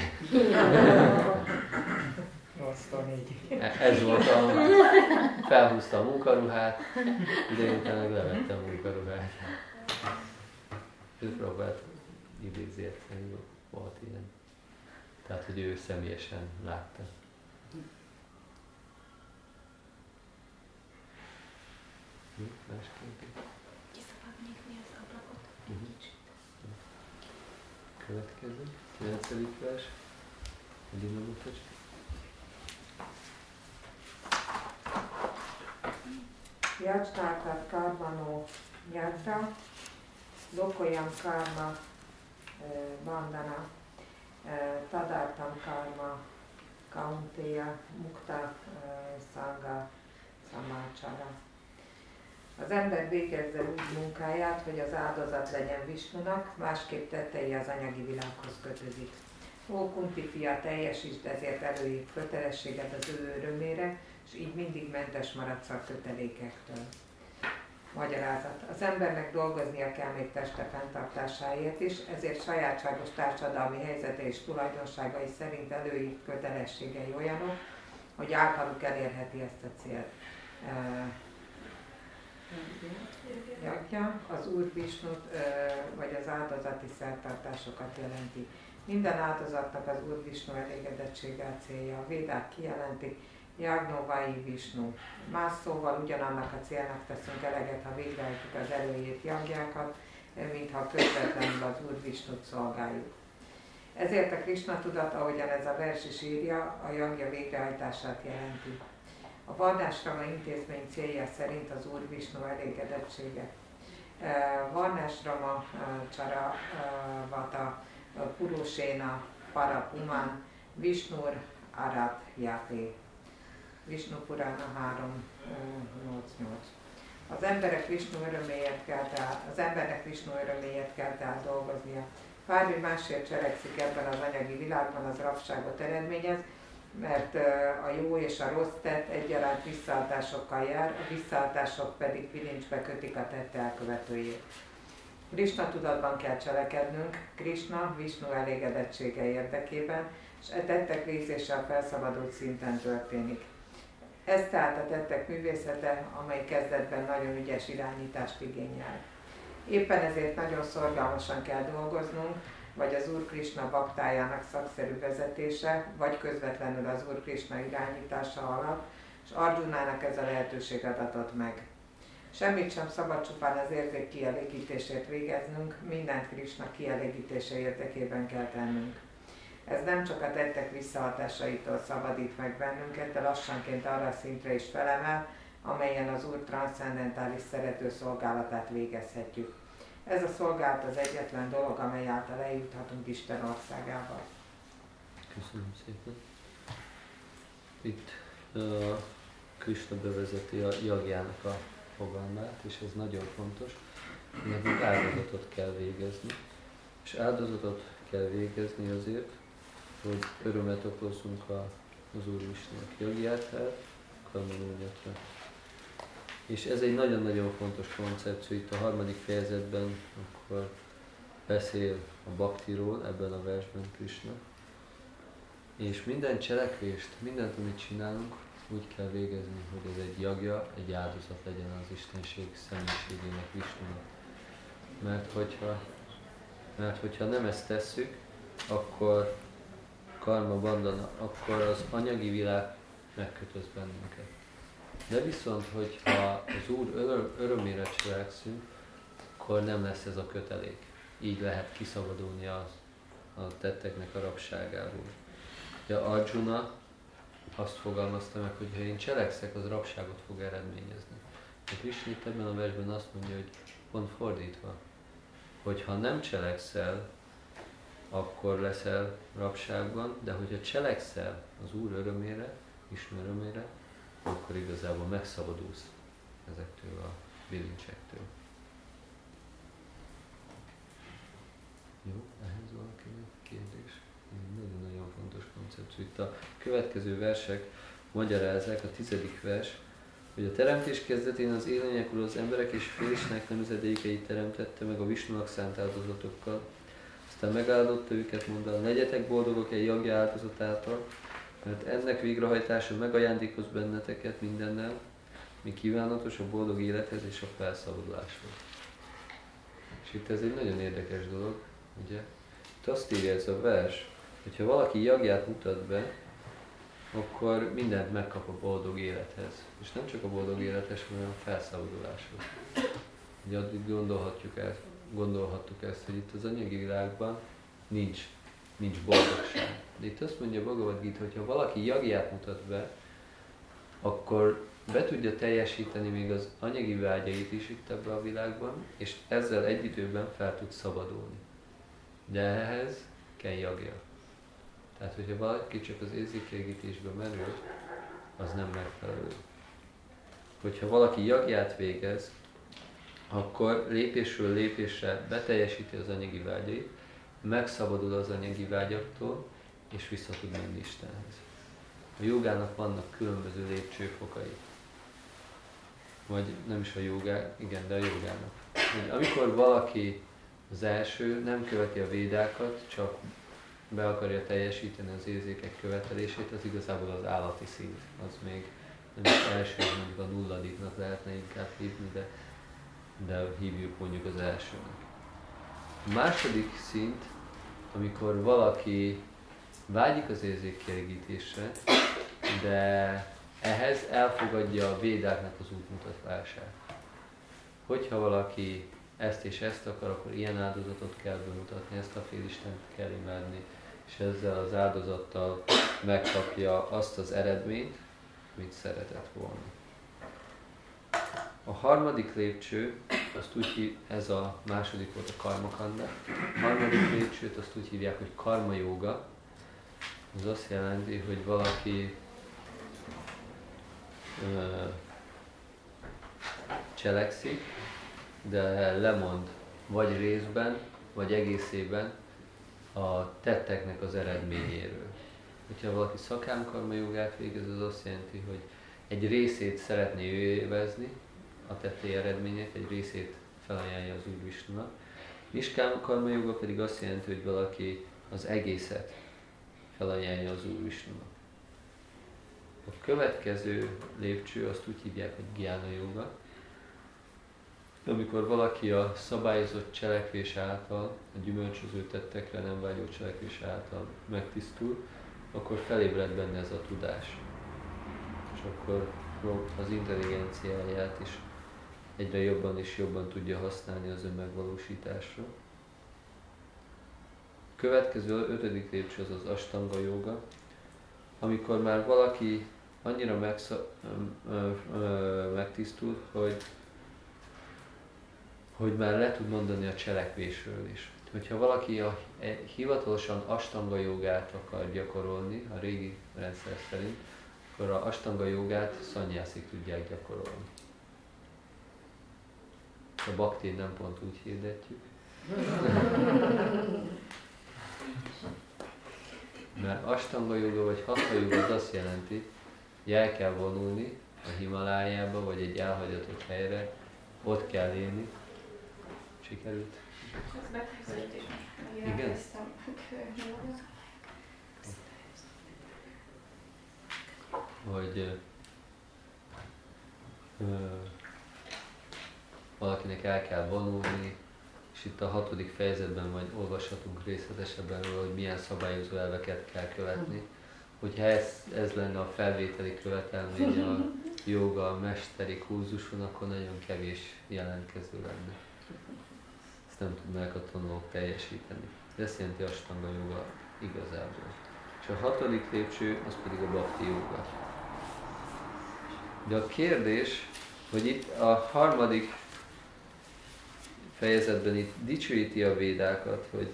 Ez volt felhúzta a munkaruhát, de utána meg levette a munkaruhát. Ő próbált idézni érteni, volt ilyen. Tehát, hogy ő személyesen látta. Más kérdés? Ki szabad nyitni az ablakot? Következő, 9. vers. Edina mutatja. Yajtákat karmanó yajta, Lokoyam Karma Bandana, Tadartam Karma Kaunteya Mukta Sangha Samácsara. Az ember végezze úgy munkáját, hogy az áldozat legyen Visnunak, másképp tettei az anyagi világhoz kötődik. Ó Kunti fia, teljesítsd ezért előírt kötelességed az ő örömére, és így mindig mentes maradsz a kötelékektől. Magyarázat. Az embernek dolgoznia kell még teste fenntartásáért is, ezért sajátságos társadalmi helyzete és tulajdonságai szerint előírt kötelességei olyanok, hogy általuk elérheti ezt a célt. Jagya az Úr Visnut vagy az áldozati szertartásokat jelenti. Minden áldozatnak az Úr Visnu elégedettsége a célja. A védák kijelentik, Jagnovai Visnu. Más szóval ugyanannak a célnak teszünk eleget, ha végrehajtjuk az előírt jagjákat, mintha közvetlenül az Úr Visnut szolgáljuk. Ezért a Krisna tudat, ahogyan ez a vers is írja, a jagya végrehajtását jelenti. A Varnásrama intézmény célja szerint az Úr Visnu elégedettsége. Varnásrama Csaravata Puruséna Parapuman Visnur Arathyate. Vishnu Purana 3.8.8. Az embernek Vishnu öröméért kell tehát dolgoznia. Bármi másért cselekszik ebben az anyagi világban, az rabságot eredményez, mert a jó és a rossz tett egyaránt visszahatásokkal jár, a visszahatások pedig bilincsbe kötik a tett elkövetőjét. Krishna tudatban kell cselekednünk, Krishna Vishnu elégedettsége érdekében, és e tettek végzése a felszabadult szinten történik. Ez tehát a tettek művészete, amely kezdetben nagyon ügyes irányítást igényel. Éppen ezért nagyon szorgalmasan kell dolgoznunk, vagy az Úr Krishna baktájának szakszerű vezetése, vagy közvetlenül az Úr Krishna irányítása alatt, és Arjunának ez a lehetőség adatott meg. Semmit sem szabad csupán az érzék kielégítését végeznünk, mindent Krishna kielégítése érdekében kell tennünk. Ez nem csak a tettek visszahatásaitól szabadít meg bennünket, de lassanként arra a szintre is felemel, amelyen az Úr transzcendentális szerető szolgálatát végezhetjük. Ez a szolgálat az egyetlen dolog, amely által eljuthatunk Isten országába. Köszönöm szépen. Itt Krishna bevezeti a jagjának a fogalmát, és ez nagyon fontos, nekünk áldozatot kell végezni. És áldozatot kell végezni azért, hogy örömet okozzunk az Úr Visnunak jagját, karmanúnyatra. És ez egy nagyon-nagyon fontos koncepció, itt a 3. fejezetben akkor beszél a bhaktiról, ebben a versben Krishna. És minden cselekvést, mindent, amit csinálunk, úgy kell végezni, hogy ez egy jagja, egy áldozat legyen az Istenség személyiségének, Visnunak. Mert hogyha nem ezt tesszük, akkor karma bandana, akkor az anyagi világ megkötöz bennünket. De viszont, hogyha az Úr örömére cselekszünk, akkor nem lesz ez a kötelék. Így lehet kiszabadulni a tetteknek a rabságáról. Ugye Arjuna azt fogalmazta meg, hogy ha én cselekszek, az rabságot fog eredményezni. A Krishna itt ebben a versben azt mondja, hogy pont fordítva, hogy ha nem cselekszel, akkor leszel rabságban, de hogyha cselekszel az Úr örömére, Isten örömére, akkor igazából megszabadulsz ezektől a bilincsektől. Jó, ehhez valakinek kérdés? Nagyon-nagyon fontos koncepció. Itt a következő versek magyarázzák, a 10. vers, hogy a teremtés kezdetén az élőlények ura az emberek és félsnek nemzedékeit teremtette meg a Visnunak szánt áldozatokkal. Aztán megáldotta őket, mondva, legyetek boldogok egy jagja áldozatáltal, mert ennek végrehajtása megajándékoz benneteket mindennel, mi kívánatos a boldog élethez és a felszabaduláshoz. És itt ez egy nagyon érdekes dolog, ugye? Itt azt írja ez a vers, hogyha valaki jagját mutat be, akkor mindent megkap a boldog élethez. És nem csak a boldog élethez, hanem a felszabaduláshoz. Ugye addig gondolhattuk ezt, hogy itt az anyagi világban nincs boldogság. De itt azt mondja Bhagavad Gita, hogy ha valaki jagját mutat be, akkor be tudja teljesíteni még az anyagi vágyait is itt ebben a világban, és ezzel egy időben fel tud szabadulni. De ehhez kell jagja. Tehát, hogyha valaki csak az érzékkielégítésbe merül, az nem megfelelő. Hogyha valaki jagját végez, akkor lépésről lépésre beteljesíti az anyagi vágyait, megszabadul az anyagi vágyaktól, és vissza tud menni Istenhez. A jogának vannak különböző lépcsőfokai. Vagy nem is a jogá, igen, de a jogának. Amikor valaki az első nem követi a védákat, csak be akarja teljesíteni az érzékek követelését, az igazából az állati szint. Az még nem is első, mondjuk a nulladiknak lehetne inkább hívni, de hívjuk mondjuk az elsőnek. A második szint, amikor valaki vágyik az érzékkielégítésre, de ehhez elfogadja a védáknak az útmutatását. Hogyha valaki ezt és ezt akar, akkor ilyen áldozatot kell bemutatni, ezt a félistent kell imádni, és ezzel az áldozattal megkapja azt az eredményt, amit szeretett volna. A harmadik lépcső, azt úgy hív, ez a második volt a karma kanda. A harmadik lépcsőt azt úgy hívják, hogy karma jóga. Ez azt jelenti, hogy valaki cselekszik, de lemond vagy részben, vagy egészében a tetteknek az eredményéről. Hogyha valaki szakám karma jogát végez, az azt jelenti, hogy egy részét szeretné ő élvezni, a tettei eredményét, egy részét felajánlja az Úr Visnunak. Niskám karma joga pedig azt jelenti, hogy valaki az egészet felajánlja az Úr Visnunak. A következő lépcső, azt úgy hívják, hogy gyána joga. Amikor valaki a szabályozott cselekvés által, a gyümölcsöző tettekre nem vágyó cselekvés által megtisztul, akkor felébred benne ez a tudás. És akkor az intelligenciáját is egyre jobban és jobban tudja használni az önmegvalósításra. A következő, 5. lépcső az az astanga jóga, amikor már valaki annyira megtisztul, hogy már le tud mondani a cselekvésről is. Hogyha valaki hivatalosan astanga jogát akar gyakorolni, a régi rendszer szerint, akkor a astanga jogát szanyászik tudják gyakorolni. A baktin nem pont úgy hirdetjük. Mert astanga joga vagy hatha joga az azt jelenti, hogy el kell vonulni a Himalájába vagy egy elhagyatott helyre, ott kell élni. Sikerült? Ez befejeződés. Igen? Hogy valakinek el kell vonulni, és itt a 6. fejezetben majd olvashatunk részletesebben róla, hogy milyen szabályozó elveket kell követni. Hogyha ez lenne a felvételi követelmény a jóga mesteri kurzuson, akkor nagyon kevés jelentkező lenne. Ezt nem tudnák a tanulók teljesíteni. Ez jelenti astanga jóga igazából. És a 6. lépcső, az pedig a bhakti jóga. De a kérdés, hogy itt a 3. fejezetben itt dicsőíti a védákat, hogy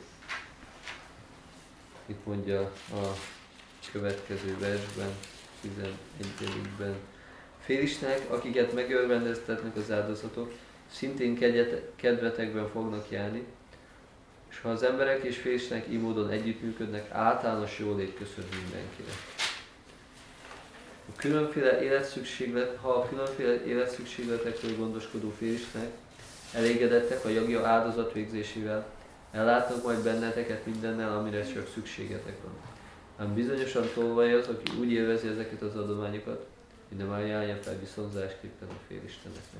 itt mondja a következő versben, 11-ben. Félistenek, akiket megörvendeztetnek az áldozatok, szintén kedvetekben fognak járni, és ha az emberek és félistenek így módon együttműködnek, általános jólét köszön mindenkire. Ha a különféle életszükségletekről gondoskodó félistenek elégedettek a jagja áldozat végzésével, ellátnak majd benneteket mindennel, amire csak szükségetek van. Ám bizonyosan tolvaj az, aki úgy élvezi ezeket az adományokat, hogy nem ajánlja fel viszonzásképpen a félisteneknek.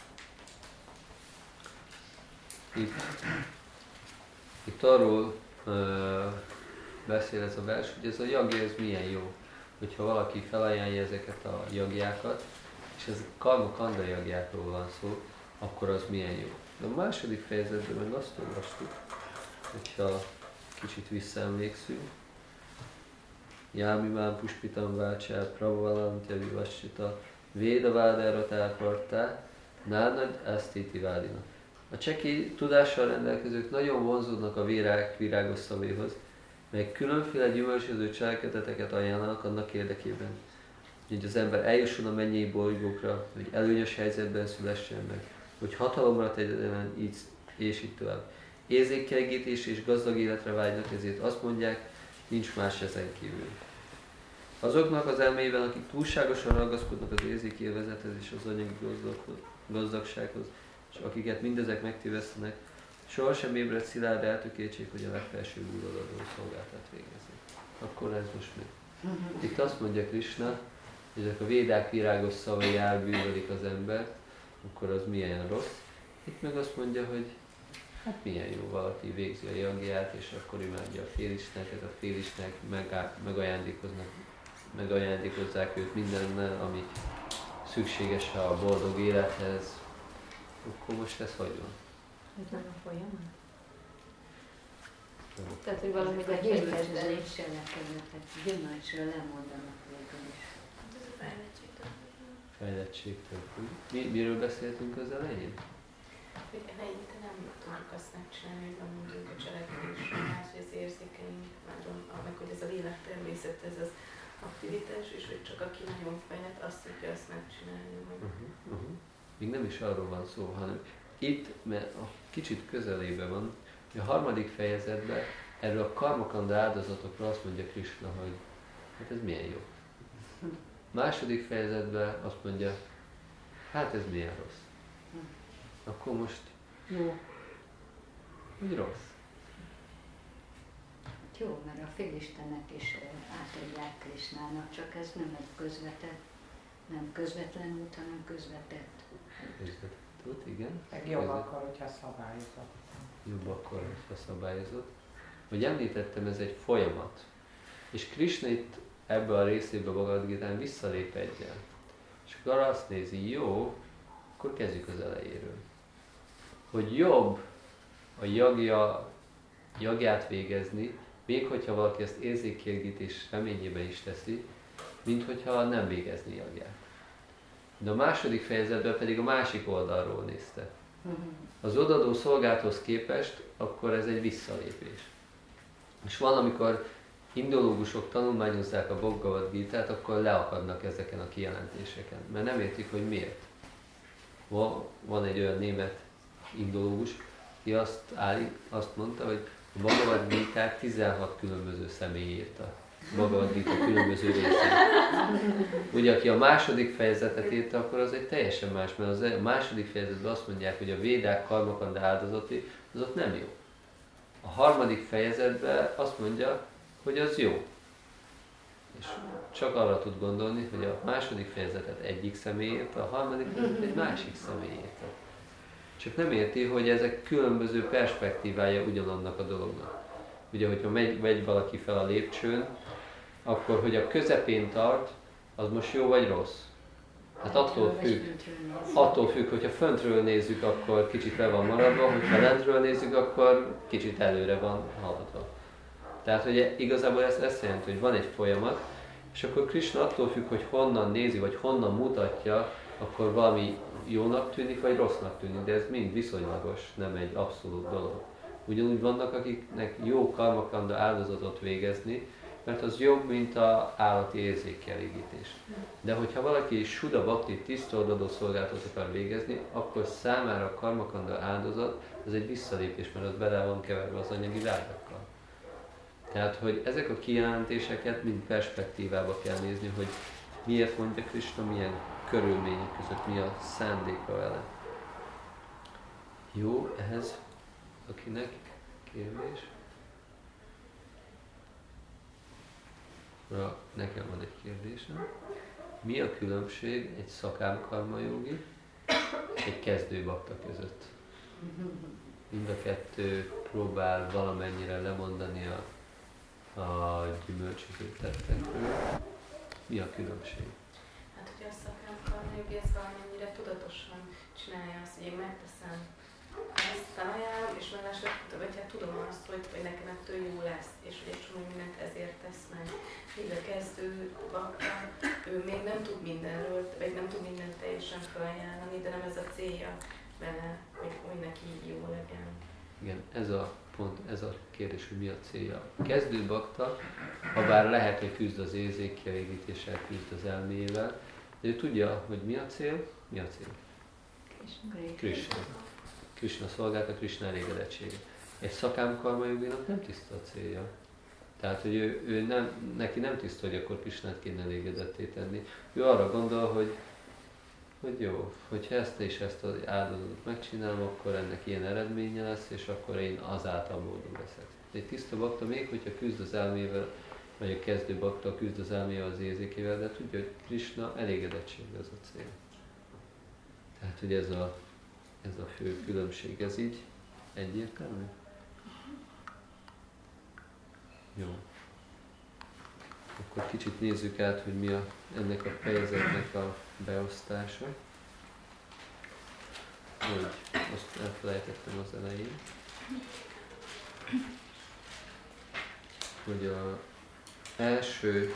Itt arról beszél ez a vers, hogy ez a jagja, ez milyen jó. Hogyha valaki felajánlja ezeket a jagjákat, és ez a karma kanda jagjákról van szó, akkor az milyen jó. De a 2. fejezetben meg azt olvastuk, hogyha kicsit visszaemlékszünk, Jámimán puspitam vácsát, pravavalantja vivassita, Védavádára tápartá, nánad asztiti vádina. A csekély tudással rendelkezők nagyon vonzódnak a virágos szavéhoz, mely különféle gyümölcsöző cselekedeteket ajánlanak annak érdekében, hogy az ember eljusson a mennyei bolygókra, hogy előnyös helyzetben szülessen meg, hogy hatalomra tegyen így és így tovább. Érzékkielégítés és gazdag életre vágynak, ezért azt mondják, nincs más ezen kívül. Azoknak az elmélyében, akik túlságosan ragaszkodnak az érzékélvezethez és az anyagi gazdagsághoz, és akiket mindezek megtévesztenek, sohasem ébredt szilárd eltökéltség, hogy a legfelsőbb úradó szolgáltát végezni. Akkor ez most mi? Itt azt mondja Krishna, hogy ezek a védák virágos szavai elbűvölik az embert, akkor az milyen rossz. Itt meg azt mondja, hogy hát milyen jó, valaki végzi a jagját, és akkor imádja a félisneket, a félisnek megajándékozzák őt mindennel, ami szükséges a boldog élethez. Akkor most ez hogy van? Ez nem a folyamat? Tehát, hogy valahogy a egy gyümölcsöző cselekedetek gyümölcsről lemondanak végül is. Hát ez a fejlettségtől. Fejlettségtől függ. Miről beszéltünk az elején? Hogy eleinte nem tudjuk azt megcsinálni, hogy mondjuk a cselekvésre, hogy az érzékeink, meg hogy ez a lélek természet, ez az aktivitás, és hogy csak aki nagyon fejlett, azt tudja azt megcsinálni. Még nem is arról van szó, hanem itt, mert a kicsit közelébe van, hogy a 3. fejezetben erről a karmakanda áldozatokról azt mondja Krishna, hogy hát ez milyen jó. 2. fejezetben azt mondja, hát ez milyen rossz. Akkor most jó, vagy rossz. Jó, mert a félistenek is átadják Krishnának, csak ez nem egy nem közvetlen út, hanem közvetett. Közvetett út, igen. Meg jobb akkor, hogyha szabályozott. Jobb akkor, hogyha szabályozott. Hogy említettem, ez egy folyamat. És Krishna itt ebbe a részébe a Bhagavad Gitán visszalép egyel. És akkor azt nézi, jó, akkor kezdjük az elejéről. Hogy jobb a jagját végezni, még hogyha valaki ezt érzékkielégítés reményében is teszi, mint hogyha nem végezni jagját. De a 2. fejezetben pedig a másik oldalról nézte. Az odadó szolgálthoz képest, akkor ez egy visszalépés. És van, amikor indológusok tanulmányozzák a Bhagavad Gitát, akkor leakadnak ezeken a kijelentéseken, mert nem értik, hogy miért. Van egy olyan német indológus, aki azt mondta, hogy a Bhagavad Gitát 16 különböző személy írta. Bhagavad Gita különböző részét. Ugye, aki a 2. fejezetet írta, akkor az egy teljesen más, mert a 2. fejezetben azt mondják, hogy a védák karmakanda áldozatai, azok nem jó. A 3. fejezetben azt mondja, hogy az jó. És csak arra tud gondolni, hogy a 2. fejezetet egyik személy írta, a 3. fejezetet egy másik személy írta. Csak nem érti, hogy ezek különböző perspektívája ugyanannak a dolognak. Ugye, hogyha megy valaki fel a lépcsőn, akkor, hogy a közepén tart, az most jó vagy rossz? Hát attól függ, hogyha föntről nézzük, akkor kicsit le van maradva, hogyha lentről nézzük, akkor kicsit előre van haladva. Tehát ugye igazából ez azt jelenti, hogy van egy folyamat, és akkor Krishna attól függ, hogy honnan nézi, vagy honnan mutatja, akkor valami jónak tűnik, vagy rossznak tűnik, de ez mind viszonylagos, nem egy abszolút dolog. Ugyanúgy vannak, akiknek jó karmakanda áldozatot végezni, mert az jobb, mint az állati érzékkielégítés. De hogyha valaki Suddha Bhakti tisztoldadó szolgálatot akar végezni, akkor számára a karmakanda áldozat az egy visszalépés, mert az bele van keverve az anyagi vágyakkal. Tehát, hogy ezek a kijelentéseket mind perspektívába kell nézni, hogy miért mondja Krishna, milyen körülmények között, mi a szándéka vele. Jó, ehhez akinek kérdés? Nekem van egy kérdésem. Mi a különbség egy szakám karmajogi és egy kezdő bakta között? Mind a kettő próbál valamennyire lemondani a gyümölcsöző tettekről. Mi a különbség? Hát ugye a szakám karmajogi ez valamennyire tudatosan csinálja azt, hogy én megteszem ezt felajánlom, és mellesleg, vagy hát tudom azt, hogy nekem ettől jó lesz, és hogy egy csomó mindent ezért tesz meg. Így a kezdő bakta, ő ő még nem tud mindenről, vagy nem tud mindent teljesen felajánlani, de nem ez a célja vele, hogy neki jó legyen. Igen, ez a pont, ez a kérdés, hogy mi a célja. A kezdő bakta, ha bár lehet, hogy küzd az érzékkielégítéssel, küzd az elméjével, de ő tudja, hogy mi a cél. Mi a cél? Krishna. Krishna szolgálta, Krishna elégedettsége. Egy szakám karma joginak nem tiszta a célja. Tehát, hogy ő nem, neki nem tiszta, hogy akkor Krishnát kéne elégedetté tenni. Ő arra gondol, hogy jó, hogyha ezt és ezt az áldozatot megcsinálom, akkor ennek ilyen eredménye lesz, és akkor én azáltal boldog leszek. Egy tiszta bakta, még hogyha küzd az elmével, vagy a kezdő bakta küzd az elmével, az érzékével, de tudja, hogy Krishna elégedettség az a cél. Tehát, hogy ez a fő különbség, ez így egyértelmű? Jó. Akkor kicsit nézzük át, hogy mi ennek a fejezetnek a beosztása. Hogy azt elfelejtettem az elején. Hogy az első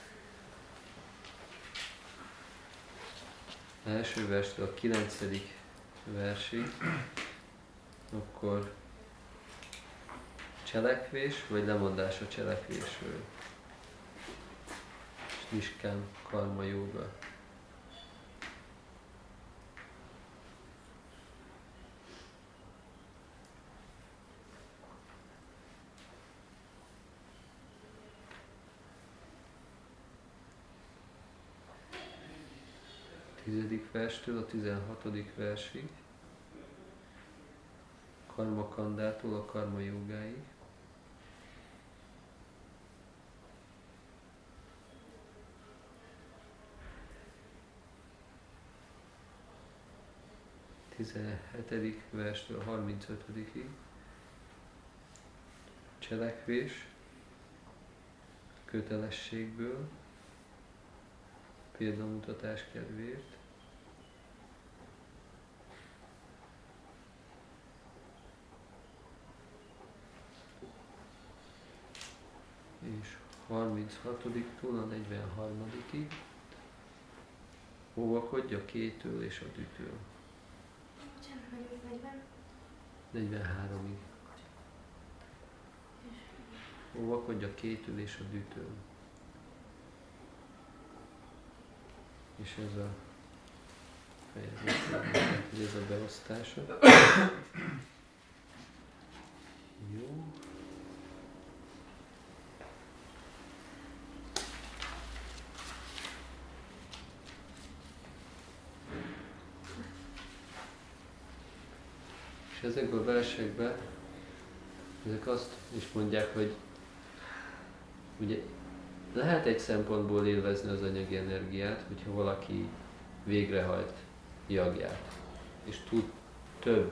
verstől a 9. versig, akkor cselekvés vagy lemondás a cselekvésről. És Niskám karma jóga. A 10. verstől a 16. versig. Karma kandától a karma jogáig. A 17. verstől a 35-ig. Cselekvés kötelességből, példamutatás kedvéért. És 36-tól a 43-ig óvakodj a kétől és a dühtől. 43-ig. Óvakodj a kétől és a dühtől. És ez a fejezet, ez a beosztása. Jó. És ezekből a versekben, ezek azt is mondják, hogy ugye lehet egy szempontból élvezni az anyagi energiát, hogyha valaki végrehajt jagját, és tud több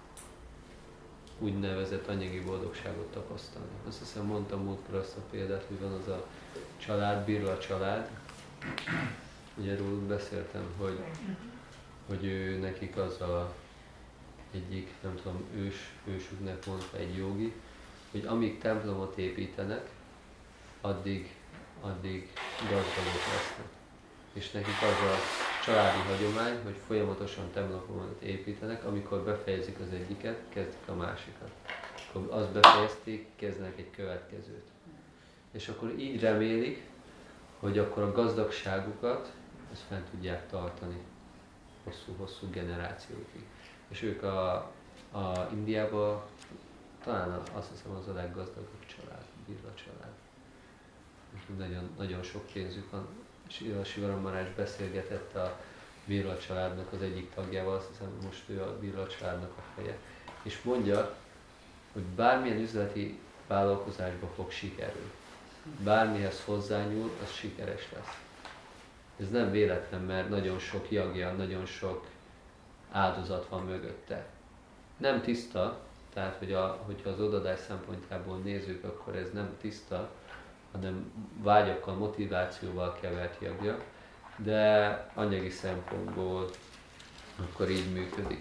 úgynevezett anyagi boldogságot tapasztalni. Azt hiszem mondtam múltkor azt a példát, hogy van az a család, Birla család. Ugye róluk beszéltem, hogy ő nekik az a egyik, nem tudom, ősüknek mondta egy jogi, hogy amíg templomot építenek, addig gazdagok lesznek. És nekik az a családi hagyomány, hogy folyamatosan templomot építenek, amikor befejezik az egyiket, kezdik a másikat. Akkor azt befejezték, kezdenek egy következőt. És akkor így remélik, hogy akkor a gazdagságukat ezt fent tudják tartani hosszú-hosszú generációkig. És ők a Indiában talán azt hiszem az a leggazdagabb család, Birla család. Nagyon, nagyon sok pénzük van. Sivaram Maharaj beszélgetett a Birla családnak az egyik tagjával, azt hiszem most ő a Birla családnak a feje. És mondja, hogy bármilyen üzleti vállalkozásba fog sikerülni. Bármihez hozzányúl, az sikeres lesz. Ez nem véletlen, mert nagyon sok jagja, nagyon sok áldozat van mögötte. Nem tiszta, tehát hogyha az odadás szempontjából nézzük, akkor ez nem tiszta, hanem vágyakkal, motivációval kevert jagja, de anyagi szempontból akkor így működik.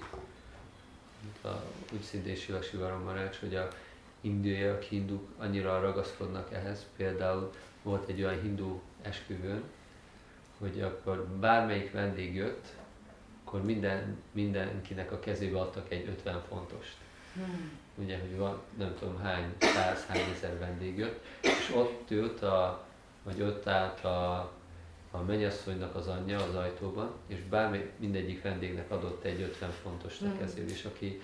Úgy szintén Sivaram Maharaj, hogy a indiaiak, hinduk annyira ragaszkodnak ehhez, például volt egy olyan hindu esküvőn, hogy akkor bármelyik vendég jött, akkor mindenkinek a kezébe adtak egy 50 fontost. Ugye, hogy van nem tudom hány 100, hány ezer vendég jött, és ott állt a mennyasszonynak az anyja az ajtóban, és mindegyik vendégnek adott egy 50 fontost a kezébe, és aki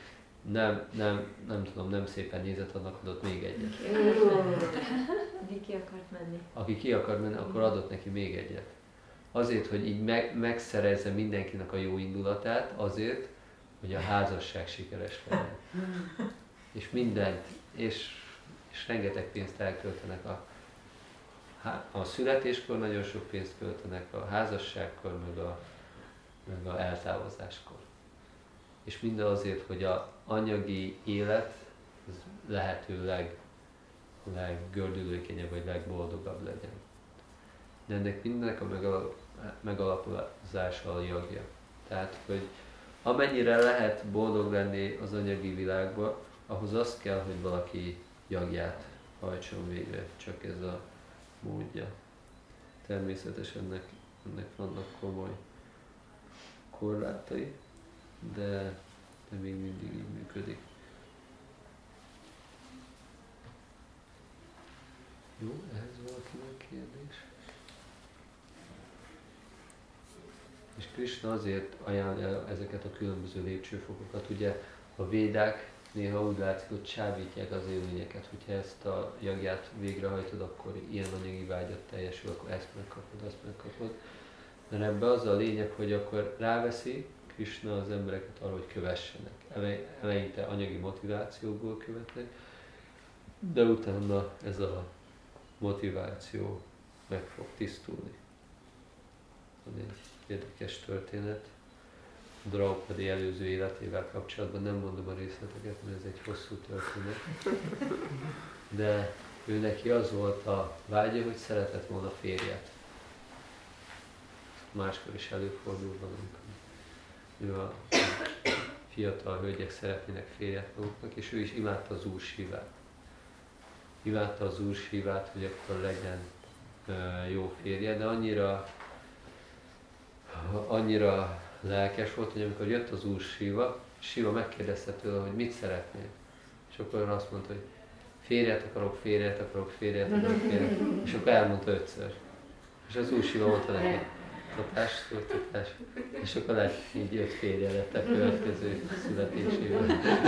nem szépen nézett, annak adott még egyet. Aki ki akart menni. Aki ki akart menni, akkor adott neki még egyet. Azért, hogy így megszerezze mindenkinek a jó indulatát, azért, hogy a házasság sikeres legyen. És mindent, és rengeteg pénzt elköltenek a születéskor, nagyon sok pénzt költenek a házasságkor, meg a eltávozáskor. És minden azért, hogy az anyagi élet lehető leggördülékenyebb, vagy legboldogabb legyen. De ennek mindennek a megalapozása a jagja. Tehát, hogy amennyire lehet boldog lenni az anyagi világban, ahhoz azt kell, hogy valaki jagját hajtson végre, csak ez a módja. Természetesen ennek vannak komoly korlátai, de még mindig így működik. Jó, ehhez valakinek kérdés? És Krishna azért ajánlja ezeket a különböző lépcsőfokokat. Ugye a védák néha úgy látszik, hogy csábítják az élményeket, hogyha ezt a jagját végrehajtod, akkor ilyen anyagi vágyat teljesül, akkor ezt megkapod, azt megkapod. De ebben az a lényeg, hogy akkor ráveszi Krishna az embereket arra, hogy kövessenek. Eleinte anyagi motivációból követnek, de utána ez a motiváció meg fog tisztulni. Van egy érdekes történet Draupadi előző életével kapcsolatban, nem mondom a részleteket, mert ez egy hosszú történet. De ő neki az volt a vágya, hogy szeretett volna férjet. Máskor is előfordul valamikor. Ő a fiatal hölgyek szeretnének férjet maguknak, és ő is imádta az Úr Sivát. Imádta az Úr Sivát, hogy akkor legyen jó férje, de annyira lelkes volt, hogy amikor jött az Úr Siva megkérdezte tőle, hogy mit szeretnél. És akkor azt mondta, hogy férjet akarok, és akkor elmondta 5-ször. És az Úr Siva mondta neki, tatás, és akkor lett így 5 férje lett a következő születésével.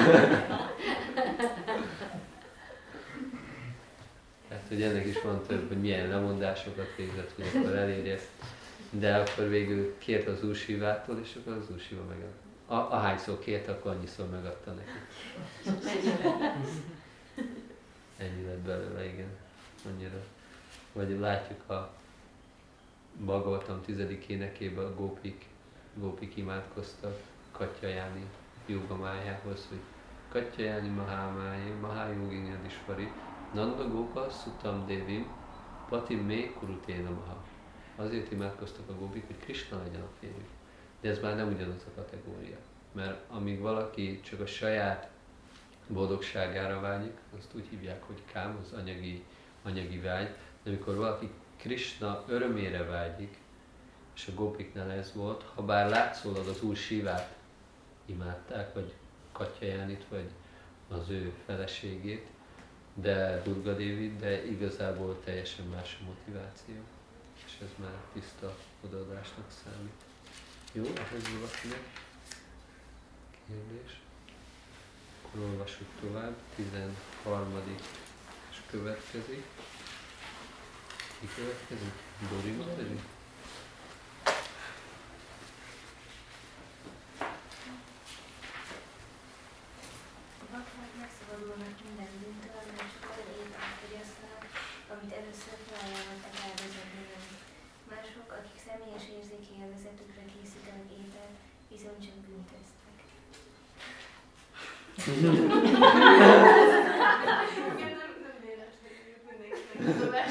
Hát, hogy ennek is van több, hogy milyen lemondásokat végzett, hogy akkor elérje ezt. De akkor végül kért az Úr Sivától, és akkor az Úr Siva megadta. Ahányszor kért, akkor annyiszor megadta neki. Ennyi lett belőle, igen. Annyira. Vagy látjuk a Bhagavatam 10. énekében a gópik imádkoztak Katyayani jogamájához, hogy Katyayani Mahayogi Adisvari Nanda Gopa Sutam Devim Patim Me Kuruténa Maha. Azért imádkoztak a gópik, hogy Krishna legyen a férjük. De ez már nem ugyanaz a kategória. Mert amíg valaki csak a saját boldogságára vágyik, azt úgy hívják, hogy kám, az anyagi vágy. De amikor valaki Krishna örömére vágyik, és a gópiknál ez volt, ha bár látszólag az Úr Sivát imádták, vagy Katyayánit, vagy az ő feleségét, de Durga Dévit, de igazából teljesen más a motiváció. És ez már tiszta odaadásnak számít. Jó, ehhez valakinek kérdés? Akkor olvassuk tovább. 13. és következik. Ki következik? Dorima pedig? A bakták megszabadulnak minden bűntől, mert csak annyit átfogyasztanak, amit először felajánlottak elvezetni. Mások, akik személyes érzéki élvezetükre készítenek ételt, bizony csak bűntöztek. Nem véletlenül mindenkinek tudás.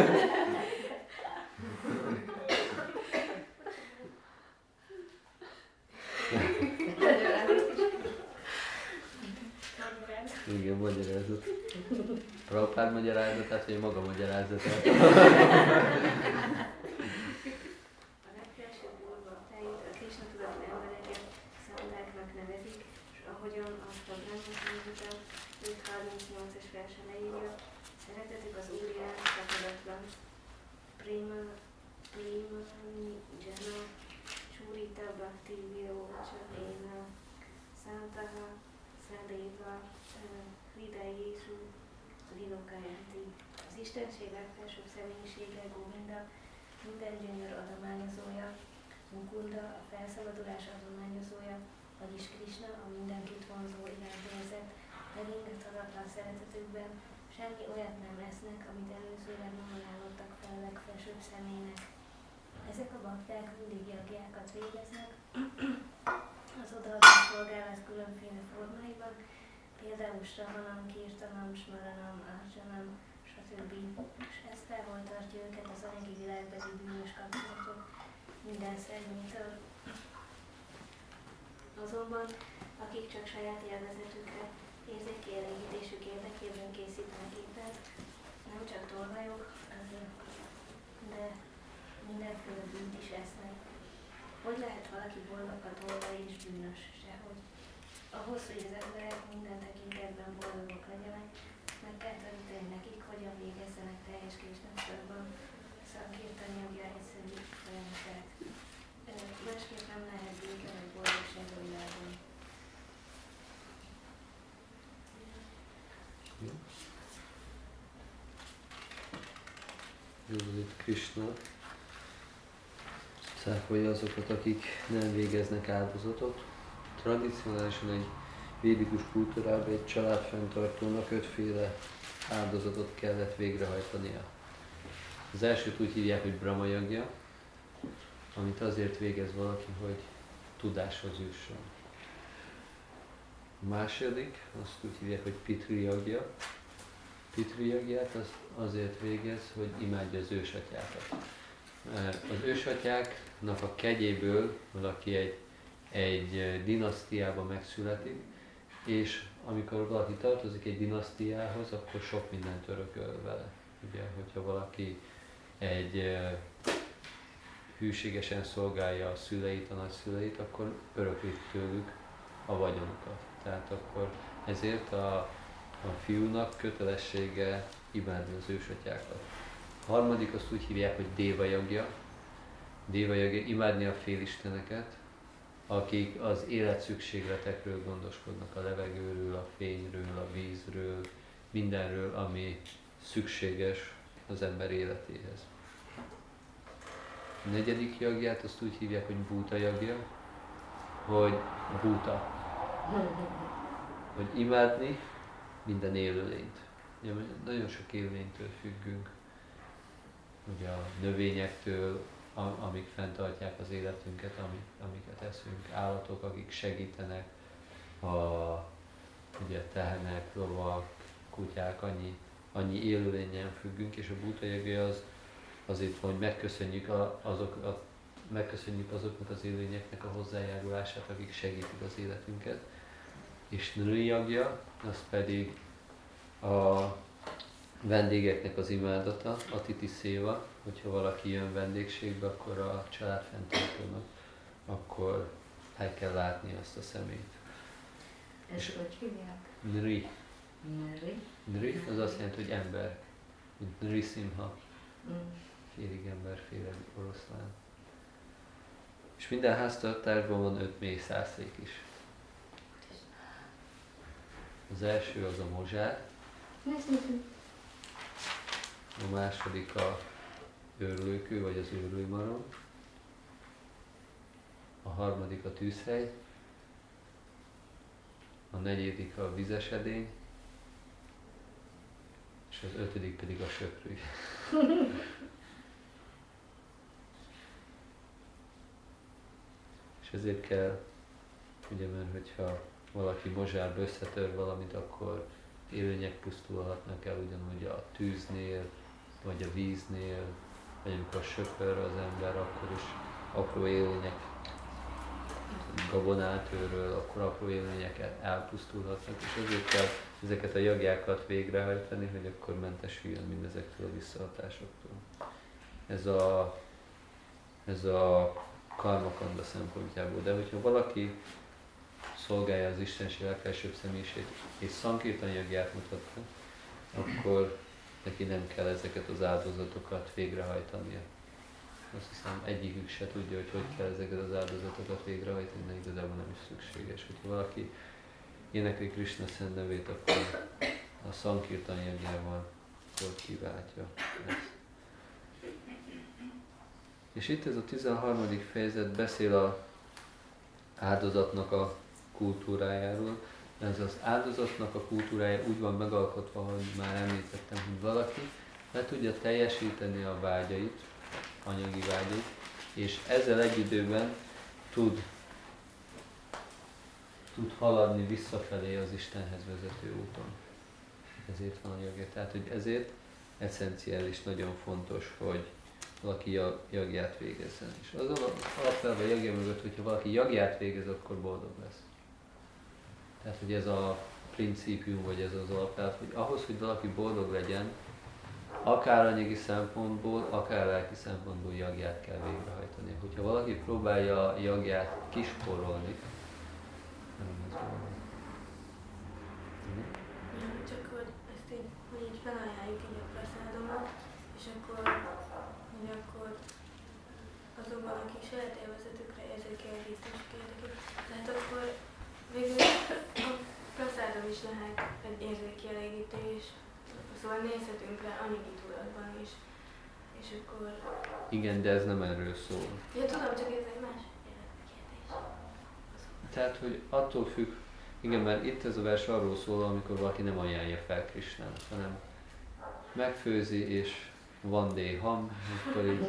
Igen, magyarázat. Prabhupád magyarázatát, vagy maga magyarázatát? Jana, Churita Bhakti Virocha Ena, Santaha, Sadeva, Hridaya Jézu, Dinokayati. Az Istenség legfelsőbb személyisége, Govinda, minden gyönyör adományozója, Mukunda, a felszabadulás adományozója, vagyis Krishna, a mindenkit vonzó irányérzet, megingathatatlan szeretetükben, semmi olyat nem esznek, amit előzőleg nem ajánlottak fel a legfelsőbb személynek. Ezek a bakták mindig jagjákat végeznek, az odaadó szolgálat különféle formáiban, például Sravanam, Kirtanam, Smaranam, Arjanam, stb. És ez távol tartja őket az anyagi világbeli bűnös kapcsolatok minden szegénytől. Azonban, akik csak saját élvezetükre, érzékkielégítésük érdekében készítenek ételt, nem csak tolvajok, de mindenféle bűnt is esznek. Hogy lehet valaki boldog a tolvaj és bűnös? Sehogy. Ahhoz, hogy az emberek minden tekintetben boldogok legyenek, meg kell tanítani nekik, hogyan végezzenek teljes Krishnaszorban Sankirtani jogja egyszerű folyamatát. Másképp nem lehet béke vagy boldogság a világon. Itt Krishna száfolja azokat, akik nem végeznek áldozatot. Tradicionálisan egy védikus kultúrában egy családfenntartónak 5 féle áldozatot kellett végrehajtania. Az elsőt úgy hívják, hogy Brahma Yagya, amit azért végez valaki, hogy tudáshoz jusson. A második, azt úgy hívják, hogy Pitri Yagya. Pitri Yagyát azért végez, hogy imádja az ősatyákat. Az ősatyáknak a kegyéből valaki egy dinasztiában megszületik, és amikor valaki tartozik egy dinasztiához, akkor sok mindent örököl vele. Ugye, hogyha valaki egy hűségesen szolgálja a szüleit, a nagyszüleit, akkor öröklik tőlük a vagyonukat. Tehát akkor ezért a fiúnak kötelessége imádni az ősatyákat. A harmadik azt úgy hívják, hogy Deva Yagya. Deva Yagya, imádni a félisteneket, akik az életszükségletekről gondoskodnak, a levegőről, a fényről, a vízről, mindenről, ami szükséges az ember életéhez. A negyedik jagját azt úgy hívják, hogy Bhuta Yagya, hogy Bhuta, hogy imádni minden élőlényt. Ugye, nagyon sok élőlénytől függünk, ugye a növényektől, amik fenntartják az életünket, amiket eszünk, állatok, akik segítenek, ugye tehenek, lovak, kutyák, annyi élőlényen függünk, és a Bhuta Yagya azért van, hogy megköszönjük azoknak az élőlényeknek a hozzájárulását, akik segítik az életünket. És Nri Yagya, az pedig a vendégeknek az imádata, Atiti Széva, hogyha valaki jön vendégségbe, akkor a családfenntartónak, akkor el kell látni azt a személyt. Ezt hogy hívják? Nri. Nri? Nri, az azt jelenti, hogy ember, mint Nrisimha. Mm. Félig ember, félig oroszlán. És minden háztartásban van 5 méhszászék is. Az első az a mozsár, a második a őrlőkő, vagy az őrlőmarom, a harmadik a tűzhely, a negyedik a vizesedény, és az ötödik pedig a söprű. És ezért kell, ugye, mert hogyha valaki mozsárba összetör valamit, akkor élőnyek pusztulhatnak el ugyanúgy a tűznél, vagy a víznél, vagy amikor söpör az ember, akkor is apró élőnyek gabonátőről, akkor apró élőnyek elpusztulhatnak, és ezért kell ezeket a jagyákat végrehajtani, hogy akkor mentesüljön mindezektől a visszahatásoktól. Ez a karmakanda szempontjából, de hogyha valaki szolgálja az Istenség legfelsőbb személyiségét, és Sankirtani jagyát mutatja, akkor neki nem kell ezeket az áldozatokat végrehajtania. azt hiszem egyikük se tudja, hogy kell ezeket az áldozatokat végrehajtani, de igazából nem is szükséges. Hogyha valaki énekli Krishna szent nevét, akkor a Sankirtan jegjával kiváltja ezt. És itt ez a 13. fejezet beszél az áldozatnak a kultúrájáról. Ez az áldozatnak a kultúrája úgy van megalkotva, hogy már említettem, hogy valaki le tudja teljesíteni a vágyait, anyagi vágyait, és ezzel egy időben tud haladni visszafelé az Istenhez vezető úton. Ezért van a jagja. Tehát, hogy ezért eszenciális, nagyon fontos, hogy valaki jagját végezzen. És az alapvetően a jagja mögött, hogyha valaki jagját végez, akkor boldog lesz. Tehát, hogy ez a principium, vagy ez az alapelv, hogy ahhoz, hogy valaki boldog legyen, akár anyagi szempontból, akár lelki szempontból jagját kell végrehajtani. Hogyha valaki próbálja jagját kisporolni, nem lesz boldog. Csak hogy ezt így felajánljuk így a praszádomat, és akkor azokban, akik saját élvezetükre érzékelítést kérdik, tehát akkor végül a praszádom is lehet egy érzékkielégítés, szóval nézhetünk rá anyagi tudatban is, és akkor... Igen, de ez nem erről szól. Ja, tudom, csak ez egy más kérdés. Tehát, hogy attól függ, igen, mert itt ez a vers arról szól, amikor valaki nem ajánlja fel Krishnának, hanem megfőzi és vandéham, akkor így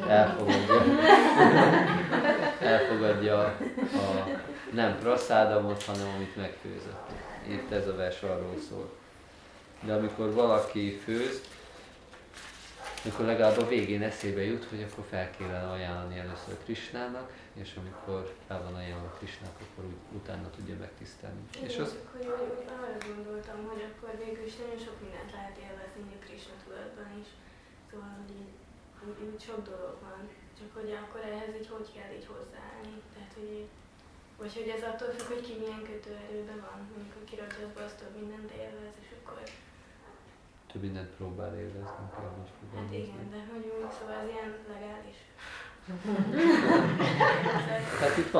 elfogadja a nem praszádomot, hanem amit megfőzött. Itt ez a vers arról szól. De amikor valaki főz, akkor legalább a végén eszébe jut, hogy akkor fel kellene ajánlani először Krishnának, és amikor fel van ajánlva Krishnának, akkor utána tudja megtisztelni. Igen, és az... hogy arra gondoltam, hogy akkor végül is nagyon sok mindent lehet élvezni a Krishna tudatban is. Szóval, hogy így sok dolog van, csak hogy akkor ehhez így hogy kell így hozzáállni. Tehát, hogy vagy hogy ez attól függ, hogy ki milyen kötőerőben van. Mondjuk, aki Rajaszban az több mindent élvez, és akkor... Több mindent próbál élvezni, kell most fogalmazni. Hát igen, de hogy úgy, szóval ez ilyen legális. Hát itt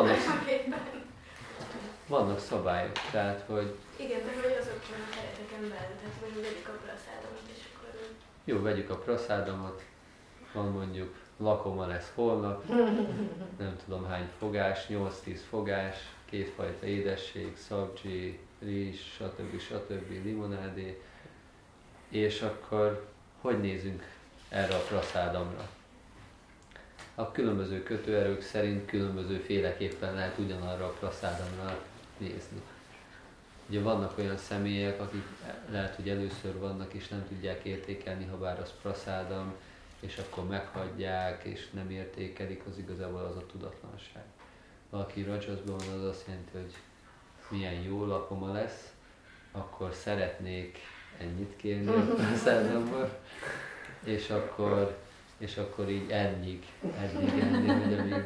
vannak szabályok, tehát hogy... Igen, de hogy azokon a kereteken belül, tehát hogy vegyük a praszádomot, és akkor... Jó, vegyük a praszádomot, van mondjuk lakoma lesz holnap, nem tudom hány fogás, 8-10 fogás, kétfajta édesség, szabdzsi, rizs, stb. Limonádé, és akkor hogy nézünk erre a praszádomra? A különböző kötőerők szerint különbözőféleképpen lehet ugyanarra a praszádomra nézni. Ugye vannak olyan személyek, akik lehet, hogy először vannak és nem tudják értékelni, ha bár az praszádam, és akkor meghagyják és nem értékelik, az igazából az a tudatlanság. Valaki Rajaszban van, az azt jelenti, hogy milyen jó lakoma lesz, akkor szeretnék ennyit kérni a praszádomból, és akkor így enni, hogy amíg.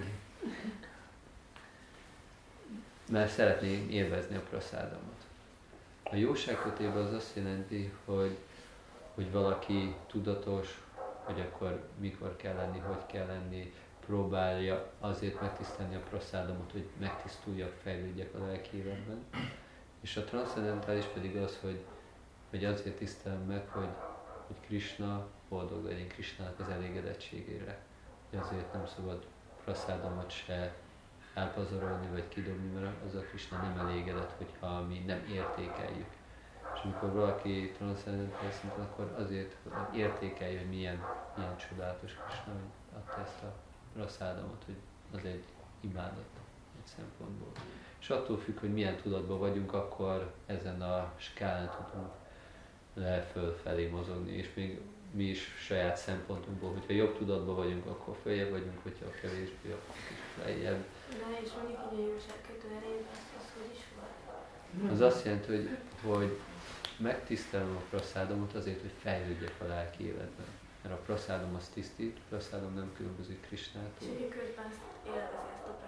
Mert szeretném élvezni a praszádomot. A jóságkötében az azt jelenti, hogy valaki tudatos, hogy akkor mikor kell lenni, hogy kell lenni, próbálja azért megtisztelni a praszádomot, hogy megtisztuljak, fejlődjek a lelki életben. És a transzcendentális pedig az, hogy azért tisztelem meg, hogy Krishna boldog legyen, Krishnának az elégedettségére. Hogy azért nem szabad praszádomat se elpazarolni vagy kidobni, mert az a Krishna nem elégedett, hogyha mi nem értékeljük. És amikor valaki transzcendentális szinten, akkor azért értékelje, hogy milyen csodálatos Krishna, hogy adta ezt a praszádomot, hogy az egy imádat egy szempontból. És attól függ, hogy milyen tudatban vagyunk, akkor ezen a skálán tudunk fölfelé mozogni, és még mi is saját szempontunkból, hogyha jobb tudatban vagyunk, akkor följebb vagyunk, hogyha kevésbé, akkor is lejjebb. De és mondjuk így a jóságkötő erejében az hogy is volt? Az azt jelenti, hogy megtisztelem a praszádomot azért, hogy fejlődjek a lelki életben. Mert a praszádom az tisztít, a praszádom nem különbözik Krishnától. És közben azt élvezi ezt a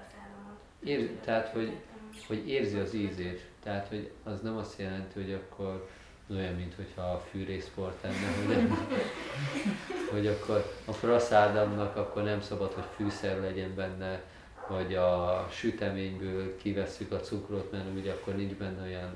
praszádomot. Tehát, hogy érzi az ízét. Tehát, hogy az nem azt jelenti, hogy akkor olyan, mintha a fűrészport lenne, hogy akkor a praszádomnak akkor nem szabad, hogy fűszer legyen benne, vagy a süteményből kivesszük a cukrot, mert ugye akkor nincs benne olyan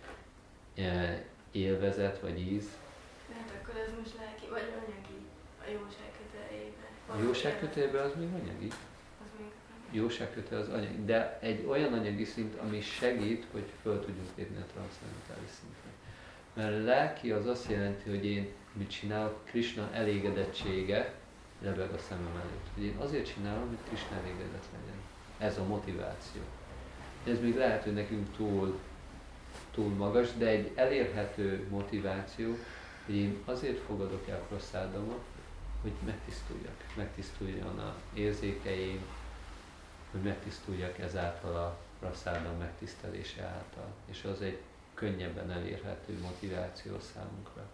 élvezet vagy íz. Hát akkor ez most lelki vagy anyagi a jóság kötelében. A jóság kötelében az még anyagi? Az még Jóság kötel az anyagi, de egy olyan anyagi szint, ami segít, hogy föl tudjunk lépni a transzcendentális szintre. Mert lelki az azt jelenti, hogy én mit csinálok, Krishna elégedettsége lebeg a szemem előtt. Hogy én azért csinálom, hogy Krishna elégedett legyen. Ez a motiváció. Ez még lehet, hogy nekünk túl magas, de egy elérhető motiváció, hogy én azért fogadok el praszádomot, hogy megtisztuljon az érzékeim, hogy megtisztuljak ezáltal a praszádam megtisztelése által. És az egy könnyebben elérhető motiváció számunkra.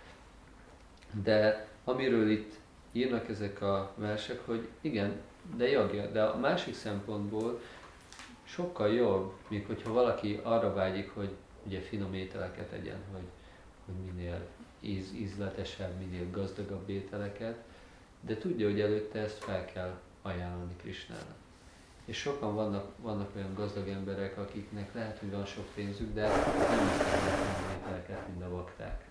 De amiről itt írnak ezek a versek, hogy igen, de jagja, de a másik szempontból sokkal jobb, míg hogyha valaki arra vágyik, hogy ugye finom ételeket egyen, hogy minél ízletesebb, minél gazdagabb ételeket, de tudja, hogy előtte ezt fel kell ajánlani Krishnának. És sokan vannak olyan gazdag emberek, akiknek lehet, hogy van sok pénzük, de nem isznak ételeket, mint a bakták.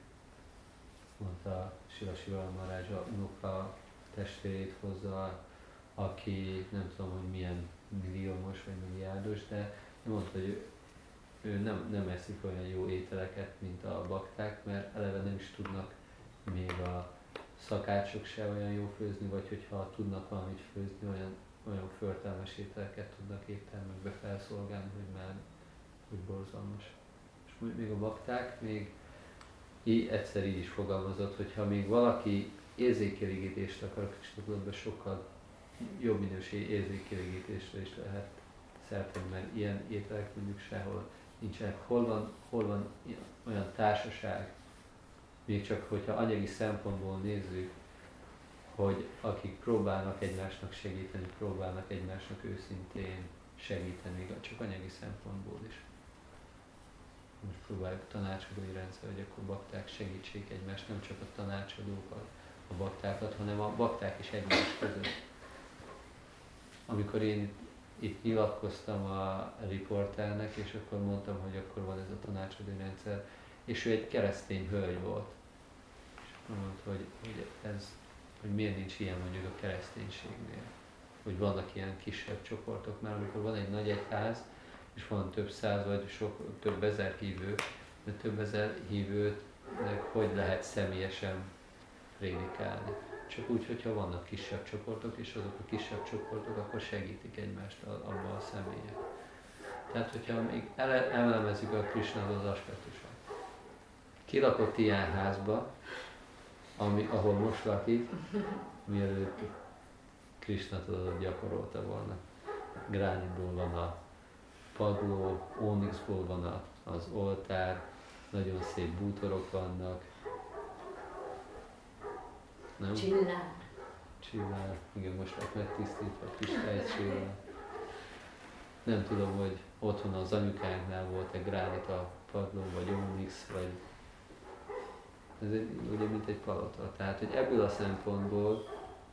Mondta Srila Sivaram Maharaj, a unoka testvérét hozza, aki nem tudom, hogy milyen milliómos vagy milliárdos, de mondta, hogy ő nem eszik olyan jó ételeket, mint a bakták, mert eleve nem is tudnak még a szakácsok se olyan jó főzni, vagy hogyha tudnak valamit főzni, olyan förtelmes ételeket tudnak éttermekbe felszolgálni, hogy már úgy borzalmas. És még a bakták még egyszer így is fogalmazott, hogy ha még valaki érzékelégítést akar, Krisna sokkal jobb minőségű érzékelégítésre is lehet szert tenni, mert ilyen ételek mondjuk sehol nincsenek. Hol van olyan társaság, még csak hogyha anyagi szempontból nézzük, hogy akik próbálnak egymásnak segíteni, próbálnak egymásnak őszintén segíteni, még csak anyagi szempontból is. Most próbáljuk tanácsadói rendszer, hogy akkor bakták segítsék egymást, nem csak a tanácsadókat, a baktákat, hanem a bakták is egymás között. Amikor én itt nyilatkoztam a riporternek, és akkor mondtam, hogy akkor van ez a tanácsadói rendszer, és ő egy keresztény hölgy volt. És akkor mondta, hogy miért nincs ilyen mondjuk a kereszténységnél. Hogy vannak ilyen kisebb csoportok, mert amikor van egy nagy egyház, és van több száz vagy több ezer hívő, de több ezer hívőnek hogy lehet személyesen prédikálni. Csak úgy, hogyha vannak kisebb csoportok, és azok a kisebb csoportok akkor segítik egymást abban a személyek. Tehát, hogyha még elemezzük a Krisnának az aspektusát. Ki lakott ilyen házba, ahol most lakik, mielőtt Krishna gyakorolta volna. Gránitból van a padló, ónixból van az oltár, nagyon szép bútorok vannak. Nem? Csillár. Igen, most lett megtisztítva a kis tejcsillár. Nem tudom, hogy otthon az anyukánknál volt egy gránit a padló, vagy ónix, vagy ez ugye mint egy palota. Tehát, hogy ebből a szempontból,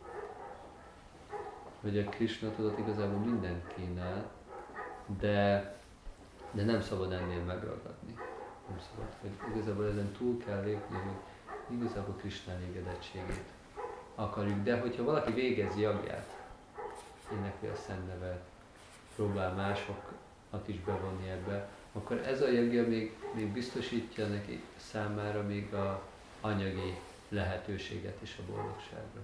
hogy a Krishna tudat igazából mindent kínál, de nem szabad ennél megragadni. Nem szabad, hogy igazából ezen túl kell lépni, hogy igazából Krishna elégedettségét akarjuk. De hogyha valaki végezi jagját, énekli a Szent nevet, próbál másokat is bevonni ebbe, akkor ez a jagja még biztosítja neki számára még a anyagi lehetőséget is a boldogságra.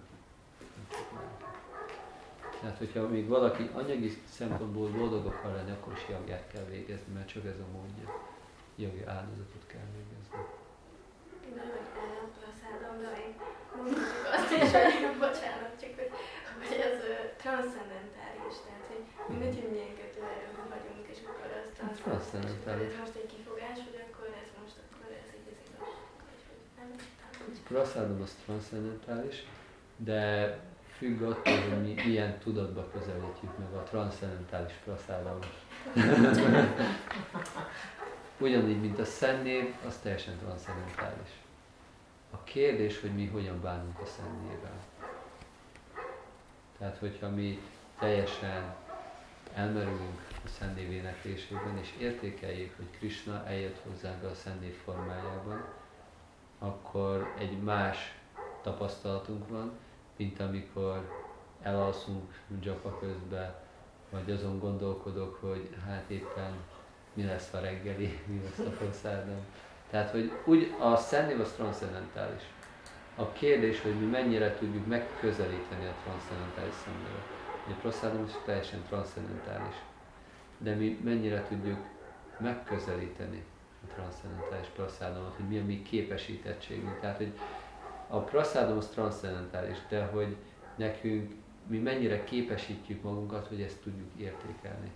Tehát, hogyha még valaki anyagi szempontból boldog akar lenni, akkor is jagját kell végezni, mert csak ez a módja. Jagja áldozatot kell végezni. De hogy elpraszálom, de még mondjuk azt is, hogy bocsánat, csak hogy ez transzcendentális, tehát hogy mindegy, hogy milyen kötőerőben vagyunk, és akkor az transzcendentális. Ez most egy kifogás, hogy akkor ez így az igazság, vagy hogy nem is Praszádom az transzcendentális, de függ attól, hogy mi milyen tudatba közelítjük meg a transzcendentális praszádalmat. ugyanígy, mint a szennév, az teljesen transzcendentális. A kérdés, hogy mi hogyan bánunk a szennévvel. Tehát, hogyha mi teljesen elmerülünk a szennév éneklésében, és értékeljük, hogy Krishna eljött hozzánk a szennév formájában, akkor egy más tapasztalatunk van, mint amikor elalszunk japa közben, vagy azon gondolkodok, hogy hát éppen mi lesz a reggeli, mi lesz a praszádam. Tehát, hogy úgy a szennév az transzcendentális. A kérdés, hogy mi mennyire tudjuk megközelíteni a transzcendentális szennévet. A praszádam is teljesen transzcendentális. De mi mennyire tudjuk megközelíteni a transzcendentális praszádamot, hogy mi a mi képesítettségünk. Tehát, hogy a praszádam az transzcendentális, de hogy nekünk mi mennyire képesítjük magunkat, hogy ezt tudjuk értékelni.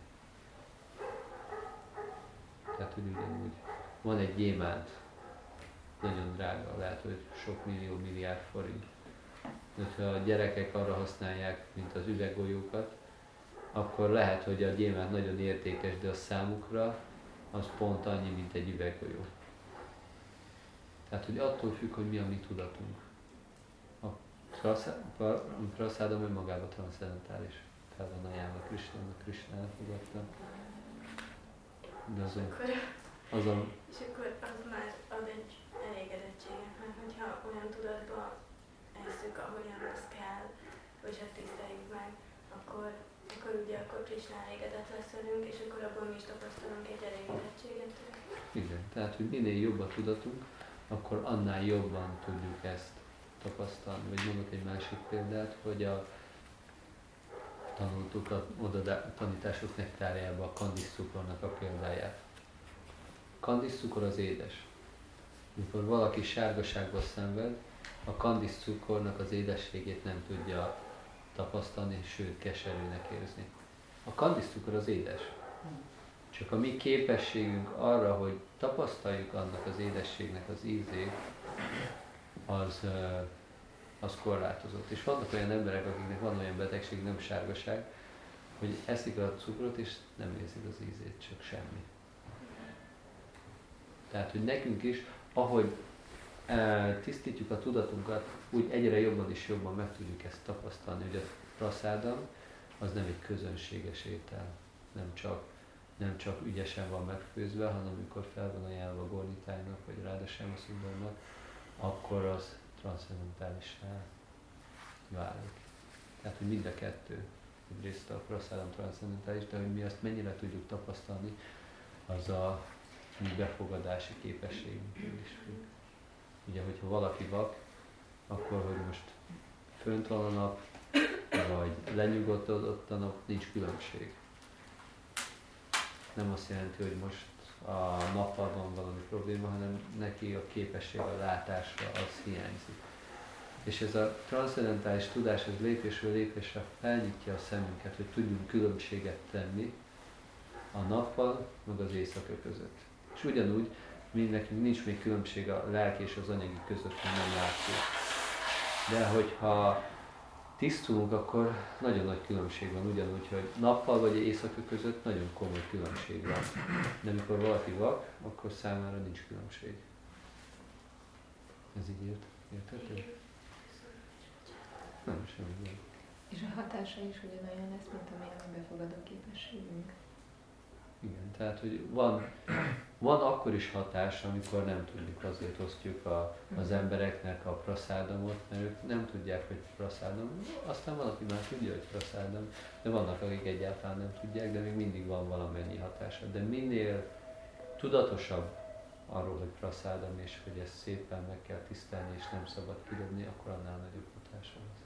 Tehát, hogy ugyanúgy van egy gyémánt, nagyon drága, lehet, hogy sok millió, milliárd forint. Ha a gyerekek arra használják, mint az üveggolyókat, akkor lehet, hogy a gyémánt nagyon értékes, de a számukra az pont annyi, mint egy üveggolyó. Tehát, hogy attól függ, hogy mi a mi tudatunk. A praszádam önmagában transzcendentális. Fel van ajánlva Krishna elfogadta. De azon... És akkor az már ad egy elégedettséget, mert hogyha olyan tudatba esszük, ahogyan az kell, vagy hát tiszteljük meg, akkor Krishna elégedett lesz velünk, és akkor abban mi is tapasztalunk egy elégedettséget. Igen, tehát hogy minél jobb a tudatunk, akkor annál jobban tudjuk ezt tapasztalni. Vagy mondok egy másik példát, hogy tanultuk a tanítások nektárjába a kandiszcukornak a példáját. Kandiszcukor az édes. Amikor valaki sárgaságból szenved, a kandiszcukornak az édességét nem tudja tapasztalni, sőt keserűnek érzni. A kandiszcukor az édes. Csak a mi képességünk arra, hogy tapasztaljuk annak az édességnek az ízét, az korlátozott. És vannak olyan emberek, akiknek van olyan betegség, nem sárgaság, hogy eszik a cukrot, és nem érzik az ízét, csak semmi. Tehát, hogy nekünk is, ahogy tisztítjuk a tudatunkat, úgy egyre jobban és jobban meg tudjuk ezt tapasztalni, hogy a praszádam az nem egy közönséges étel, nem csak ügyesen van megfőzve, hanem amikor fel van ajánlva Gornitájnak vagy Rádhasyáma Szundarnak, akkor az transzcendentálissá válik. Tehát, hogy mind a kettő, egyrészt a praszádam transzcendentális, de hogy mi azt mennyire tudjuk tapasztalni, az a mi befogadási képességünktől is függ. Ugye, hogyha valaki vak, akkor, hogy most fönt van a nap, vagy lenyugodott a nap, nincs különbség. Nem azt jelenti, hogy most a nappal van valami probléma, hanem neki a képesség a látásra az hiányzik. És ez a transzcendentális tudás, ez lépésről lépésre felnyitja a szemünket, hogy tudjunk különbséget tenni a nappal, meg az éjszaka között. És ugyanúgy, nekünk nincs még különbség a lelki és az anyagi között, hogy nem látjuk. De hogyha tisztulunk, akkor nagyon nagy különbség van, ugyanúgy, hogy nappal vagy éjszaka között nagyon komoly különbség van. De amikor valaki vak, akkor számára nincs különbség. Ez így érthető? Nem, semmi. És a hatása is ugyanolyan lesz, mint amilyen a befogadó képességünk. Igen, tehát, hogy van akkor is hatás, amikor nem tudjuk, azért osztjuk az embereknek a praszádamot, mert ők nem tudják, hogy praszádam. Aztán van, aki már tudja, hogy praszádam, de vannak, akik egyáltalán nem tudják, de még mindig van valamennyi hatása. De minél tudatosabb arról, hogy praszádam, és hogy ezt szépen meg kell tisztelni, és nem szabad kidobni, akkor annál nagyobb hatása lesz.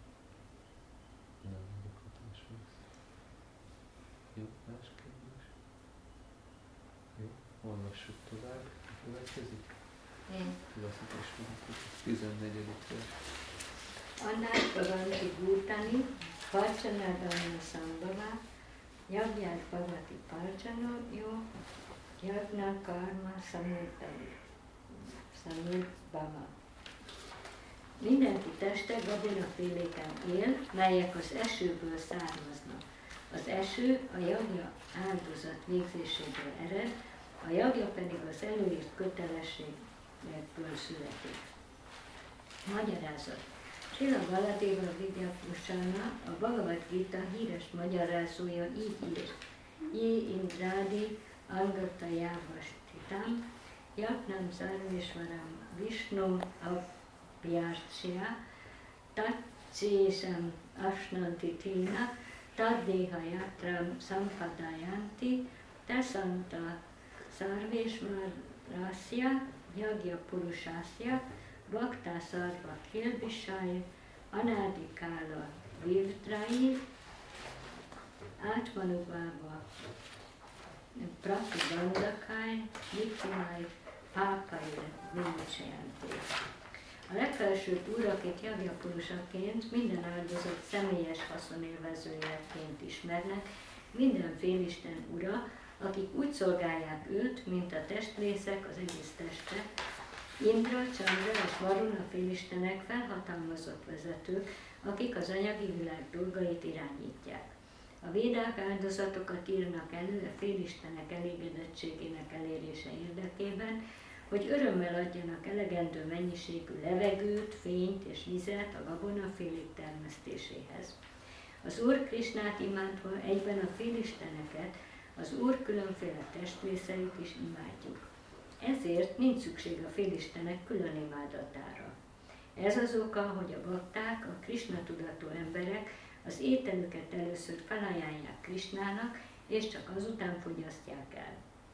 Nem nagyobb hatása lesz. Jó, más kérdés? Jó, olvassuk tovább. Következik? Én. 14. vers. Annál Pavanti Bhutani, Parcsanadana Sambhava, Yagyát Bhagavati Parcsanodyo, Yagna Karma Samudbhava. Mindenki teste gabonaféléken él, melyek az esőből származnak. Az eső a jagya áldozat végzéséből ered, a jagja pedig az előírt kötelességekből születik. Magyarázat. Srila Baladeva Vidyabhusana, a Bhagavad Gita híres magyarázója így ír. Jé Indrádi Angatayavastitam Yatnam Sarveshwaram Vishnu Abhyarchya Tatcsésam Asnanti Tina Taddeha Yatram Sampadayanti Tasanta Sarveshwarasya Yagya Purushasya Bhakta Sarva Kilbishai Anadikála Virtrai Átmanubába Pratibandakai Nikulai Pápaira Vincsenté. A legfelsőbb úr, akit Jagya Purusaként, minden áldozat személyes haszonélvezőjeként ismernek, minden félisten ura, akik úgy szolgálják őt, mint a testrészek az egész teste, Indra, Chandra és Varuna félistenek felhatalmazott vezetők, akik az anyagi világ dolgait irányítják. A védák áldozatokat írnak elő a félistenek elégedettségének elérése érdekében, hogy örömmel adjanak elegendő mennyiségű levegőt, fényt és vizet a gabonafélék termesztéséhez. Az Úr Krisnát imádva egyben a félisteneket, az Úr különféle testrészeit is imádjuk. Ezért nincs szükség a félistenek külön imádatára. Ez az oka, hogy a bakták, a Krisna tudatú emberek az ételüket először felajánlják Krisnának, és csak azután fogyasztják el.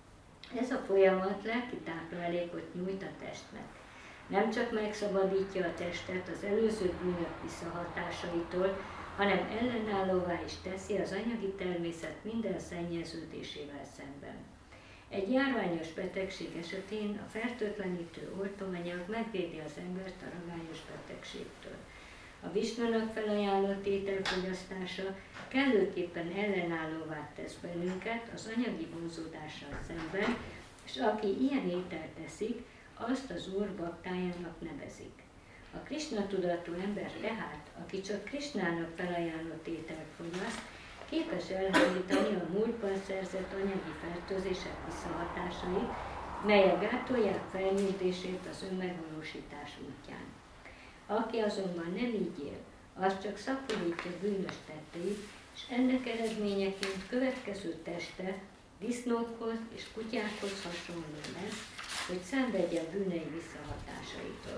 Ez a folyamat lelki táplálékot nyújt a testnek. Nem csak megszabadítja a testet az előző bűnök visszahatásaitól, hanem ellenállóvá is teszi az anyagi természet minden szennyeződésével szemben. Egy járványos betegség esetén a fertőtlenítő oltóanyag megvédi az embert a ragályos betegségtől. A Visnunak felajánlott ételfogyasztása kellőképpen ellenállóvá tesz bennünket az anyagi vonzódással szemben, és aki ilyen ételt teszik, azt az Úr baktájának nevezik. A Krisna tudatú ember tehát, aki csak Krisnának felajánlott ételt fogyaszt, képes elhárítani a múltban szerzett anyagi fertőzések visszahatásait, melyek gátolják felnyújtését az önmegvalósítás útján. Aki azonban nem így él, az csak szaporítja bűnös tetteit, és ennek eredményeként következő teste disznókhoz és kutyákhoz hasonló lesz, hogy szenvedje a bűnei visszahatásaitól.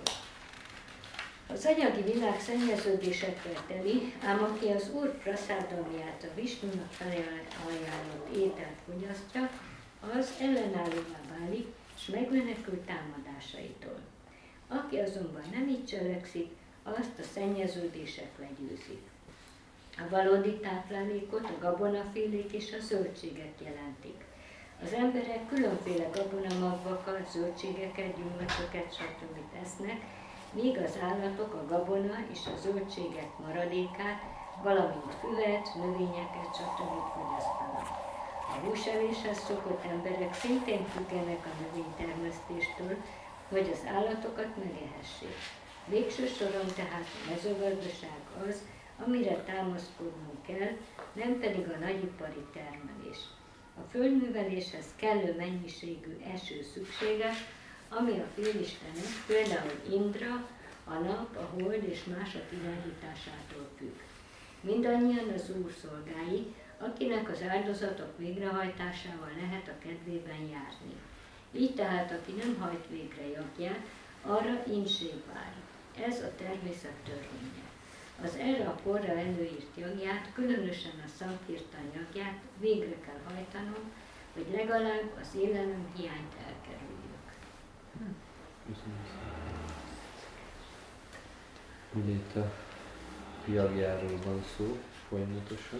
Az anyagi világ szennyeződésekkel teli, ám aki az Úr praszádamját, a Visnunak felajánlott ételt fogyasztja, az ellenállóvá válik, és megmenekül támadásaitól. Aki azonban nem így cselekszik, azt a szennyeződések legyőzik. A valódi táplálékot a gabonafélék és a zöldségek jelentik. Az emberek különféle gabonamagvakat, zöldségeket, gyümölcsöket, stb. Esznek, míg az állatok a gabona és a zöldségek maradékát, valamint füvet, növényeket, stb. Fogyasztanak. A húsevéshez szokott emberek szintén függenek a növénytermesztéstől, hogy az állatokat megehessék. Végső soron tehát a mezőgazdaság az, amire támaszkodnunk kell, nem pedig a nagyipari termelés. A földműveléshez kellő mennyiségű eső szükséges, ami a félistenek, például Indra, a nap, a hold és mások irányításától függ. Mindannyian az Úr szolgái, akinek az áldozatok végrehajtásával lehet a kedvében járni. Így tehát, aki nem hajt végre jagját, arra inség vár. Ez a természet törvénye. Az erre a porra előírt jagját, különösen a szankirtan jagját végre kell hajtanom, hogy legalább az élelem hiányt elkerüljük. Ugye itt a jagjáról van szó folyamatosan.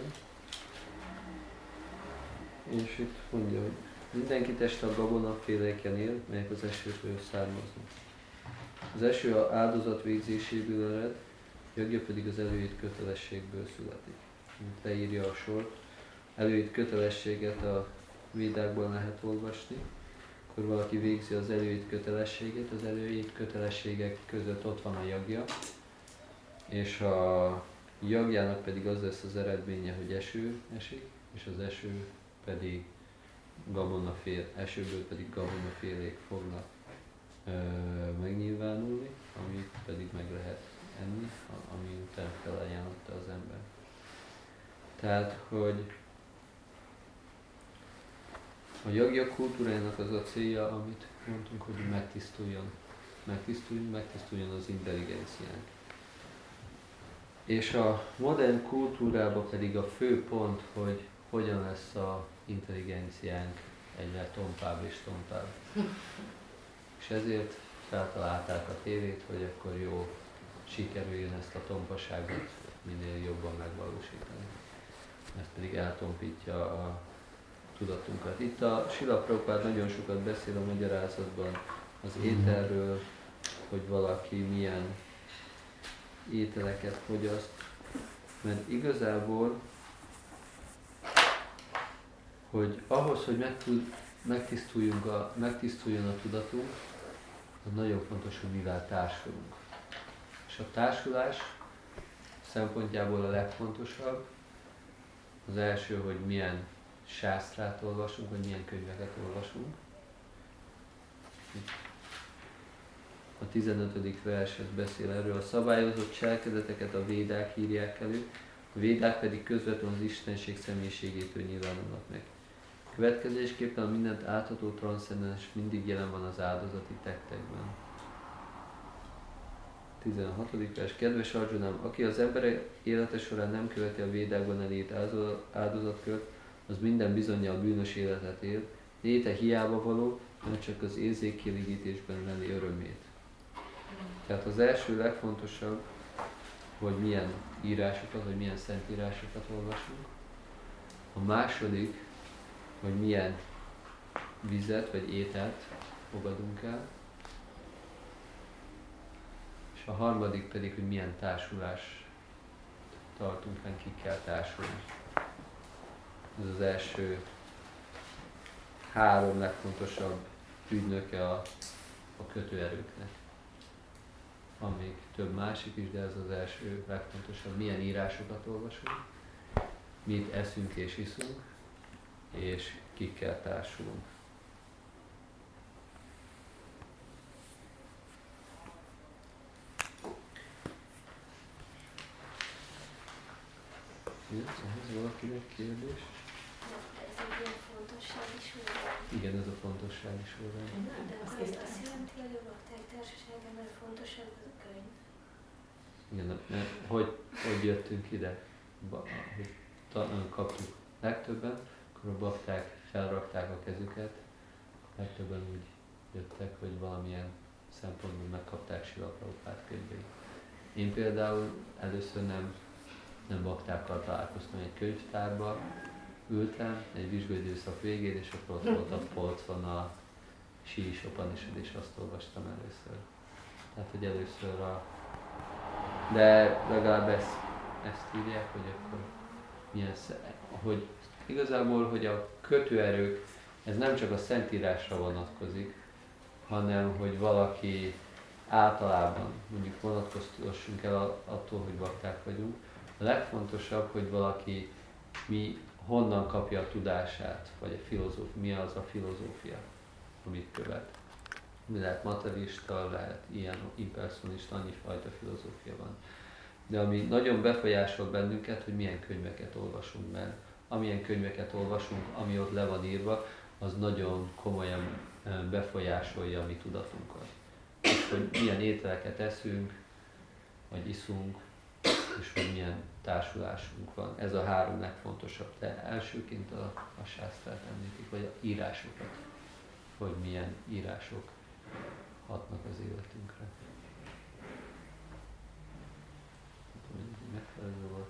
És itt mondja, hogy mindenki teste a gabonaféléken él, melyek az esőtől származnak. Az eső a áldozat végzéséből ered, jagja pedig az előírt kötelességből születik. Mint leírja a sort, előírt kötelességet a védákban lehet olvasni, akkor valaki végzi az előírt kötelességet, az előírt kötelességek között ott van a jagja, és a jagjának pedig az lesz az eredménye, hogy eső esik, és az eső pedig esőből pedig gabonafélék fognak megnyilvánulni, amit pedig meg lehet enni, ami után felajánlotta az ember. Tehát, hogy a yagya kultúrájának az a célja, amit mondtunk, hogy megtisztuljon az intelligenciánk. És a modern kultúrában pedig a fő pont, hogy hogyan lesz a intelligenciánk egyre tompább és tompább. És ezért feltalálták a tévét, hogy akkor jó sikerüljön ezt a tompaságot minél jobban megvalósítani. Ez pedig eltompítja a tudatunkat. Itt a Srila Prabhupád nagyon sokat beszél a magyarázatban az ételről, hogy valaki milyen ételeket fogyaszt, mert igazából, hogy ahhoz, hogy megtisztuljon a tudatunk, az nagyon fontos, hogy mivel társulunk. És a társulás szempontjából a legfontosabb, az első, hogy milyen sásztrát olvasunk, vagy milyen könyveket olvasunk. A 15. verset beszél erről, a szabályozott cselekedeteket a védák írják elő, a védák pedig közvetlenül az Istenség személyiségétől nyilvánulnak meg. Következésképpen a mindent átható transzcendens mindig jelen van az áldozati tettekben. 16. vers. Kedves Arjunám, aki az ember élete során nem követi a védákban elét áldozatkört, az minden bizonnyal bűnös életet él, léte hiába való, mert csak az érzékkielégítésben leli örömét. Tehát az első legfontosabb, hogy milyen írásokat, vagy milyen szentírásokat olvasunk. A második, hogy milyen vizet, vagy ételt fogadunk el. És a harmadik pedig, hogy milyen társulás tartunk fenn, kikkel társulni. Ez az első 3 legfontosabb ügynöke a kötőerőknek. Van még több másik is, de ez az első legfontosabb. Milyen írásokat olvasunk, mit eszünk és iszunk, és kikkel társulunk. Ez valakinek kérdés? Ez egy ilyen fontossági sorrend. Igen, ez a fontossági sorrend. De akkor ez azt jelenti, hogy a bakták társaságában fontosabb az a könyv. Igen, hogy jöttünk ide, hogy kaptuk legtöbben, akkor a bakták felrakták a kezüket, legtöbben úgy jöttek, hogy valamilyen szempontból megkapták Srila Prabhupád könyveit. Én például először nem baktákkal találkoztam, egy könyvtárba ültem egy vizsgaidőszak végén, és akkor ott volt a polcon a Sri Upanishad, és azt olvastam először. Tehát, hogy először de legalább ezt írják, hogy akkor hogy igazából, hogy a kötőerők, ez nem csak a Szentírásra vonatkozik, hanem hogy valaki általában, mondjuk vonatkoztassunk el attól, hogy bakták vagyunk. A legfontosabb, hogy valaki honnan kapja a tudását, vagy mi az a filozófia, amit követ. Mi lehet materista, lehet ilyen impersonista, annyifajta filozófia van. De ami nagyon befolyásol bennünket, hogy milyen könyveket olvasunk, mert amilyen könyveket olvasunk, ami ott le van írva, az nagyon komolyan befolyásolja a mi tudatunkat. És hogy milyen ételeket eszünk, vagy iszunk, és hogy milyen társulásunk van. Ez a 3 legfontosabb. De elsőként a sásztrát említik, vagy a írásokat, hogy milyen írások hatnak az életünkre. Megfelelő volt.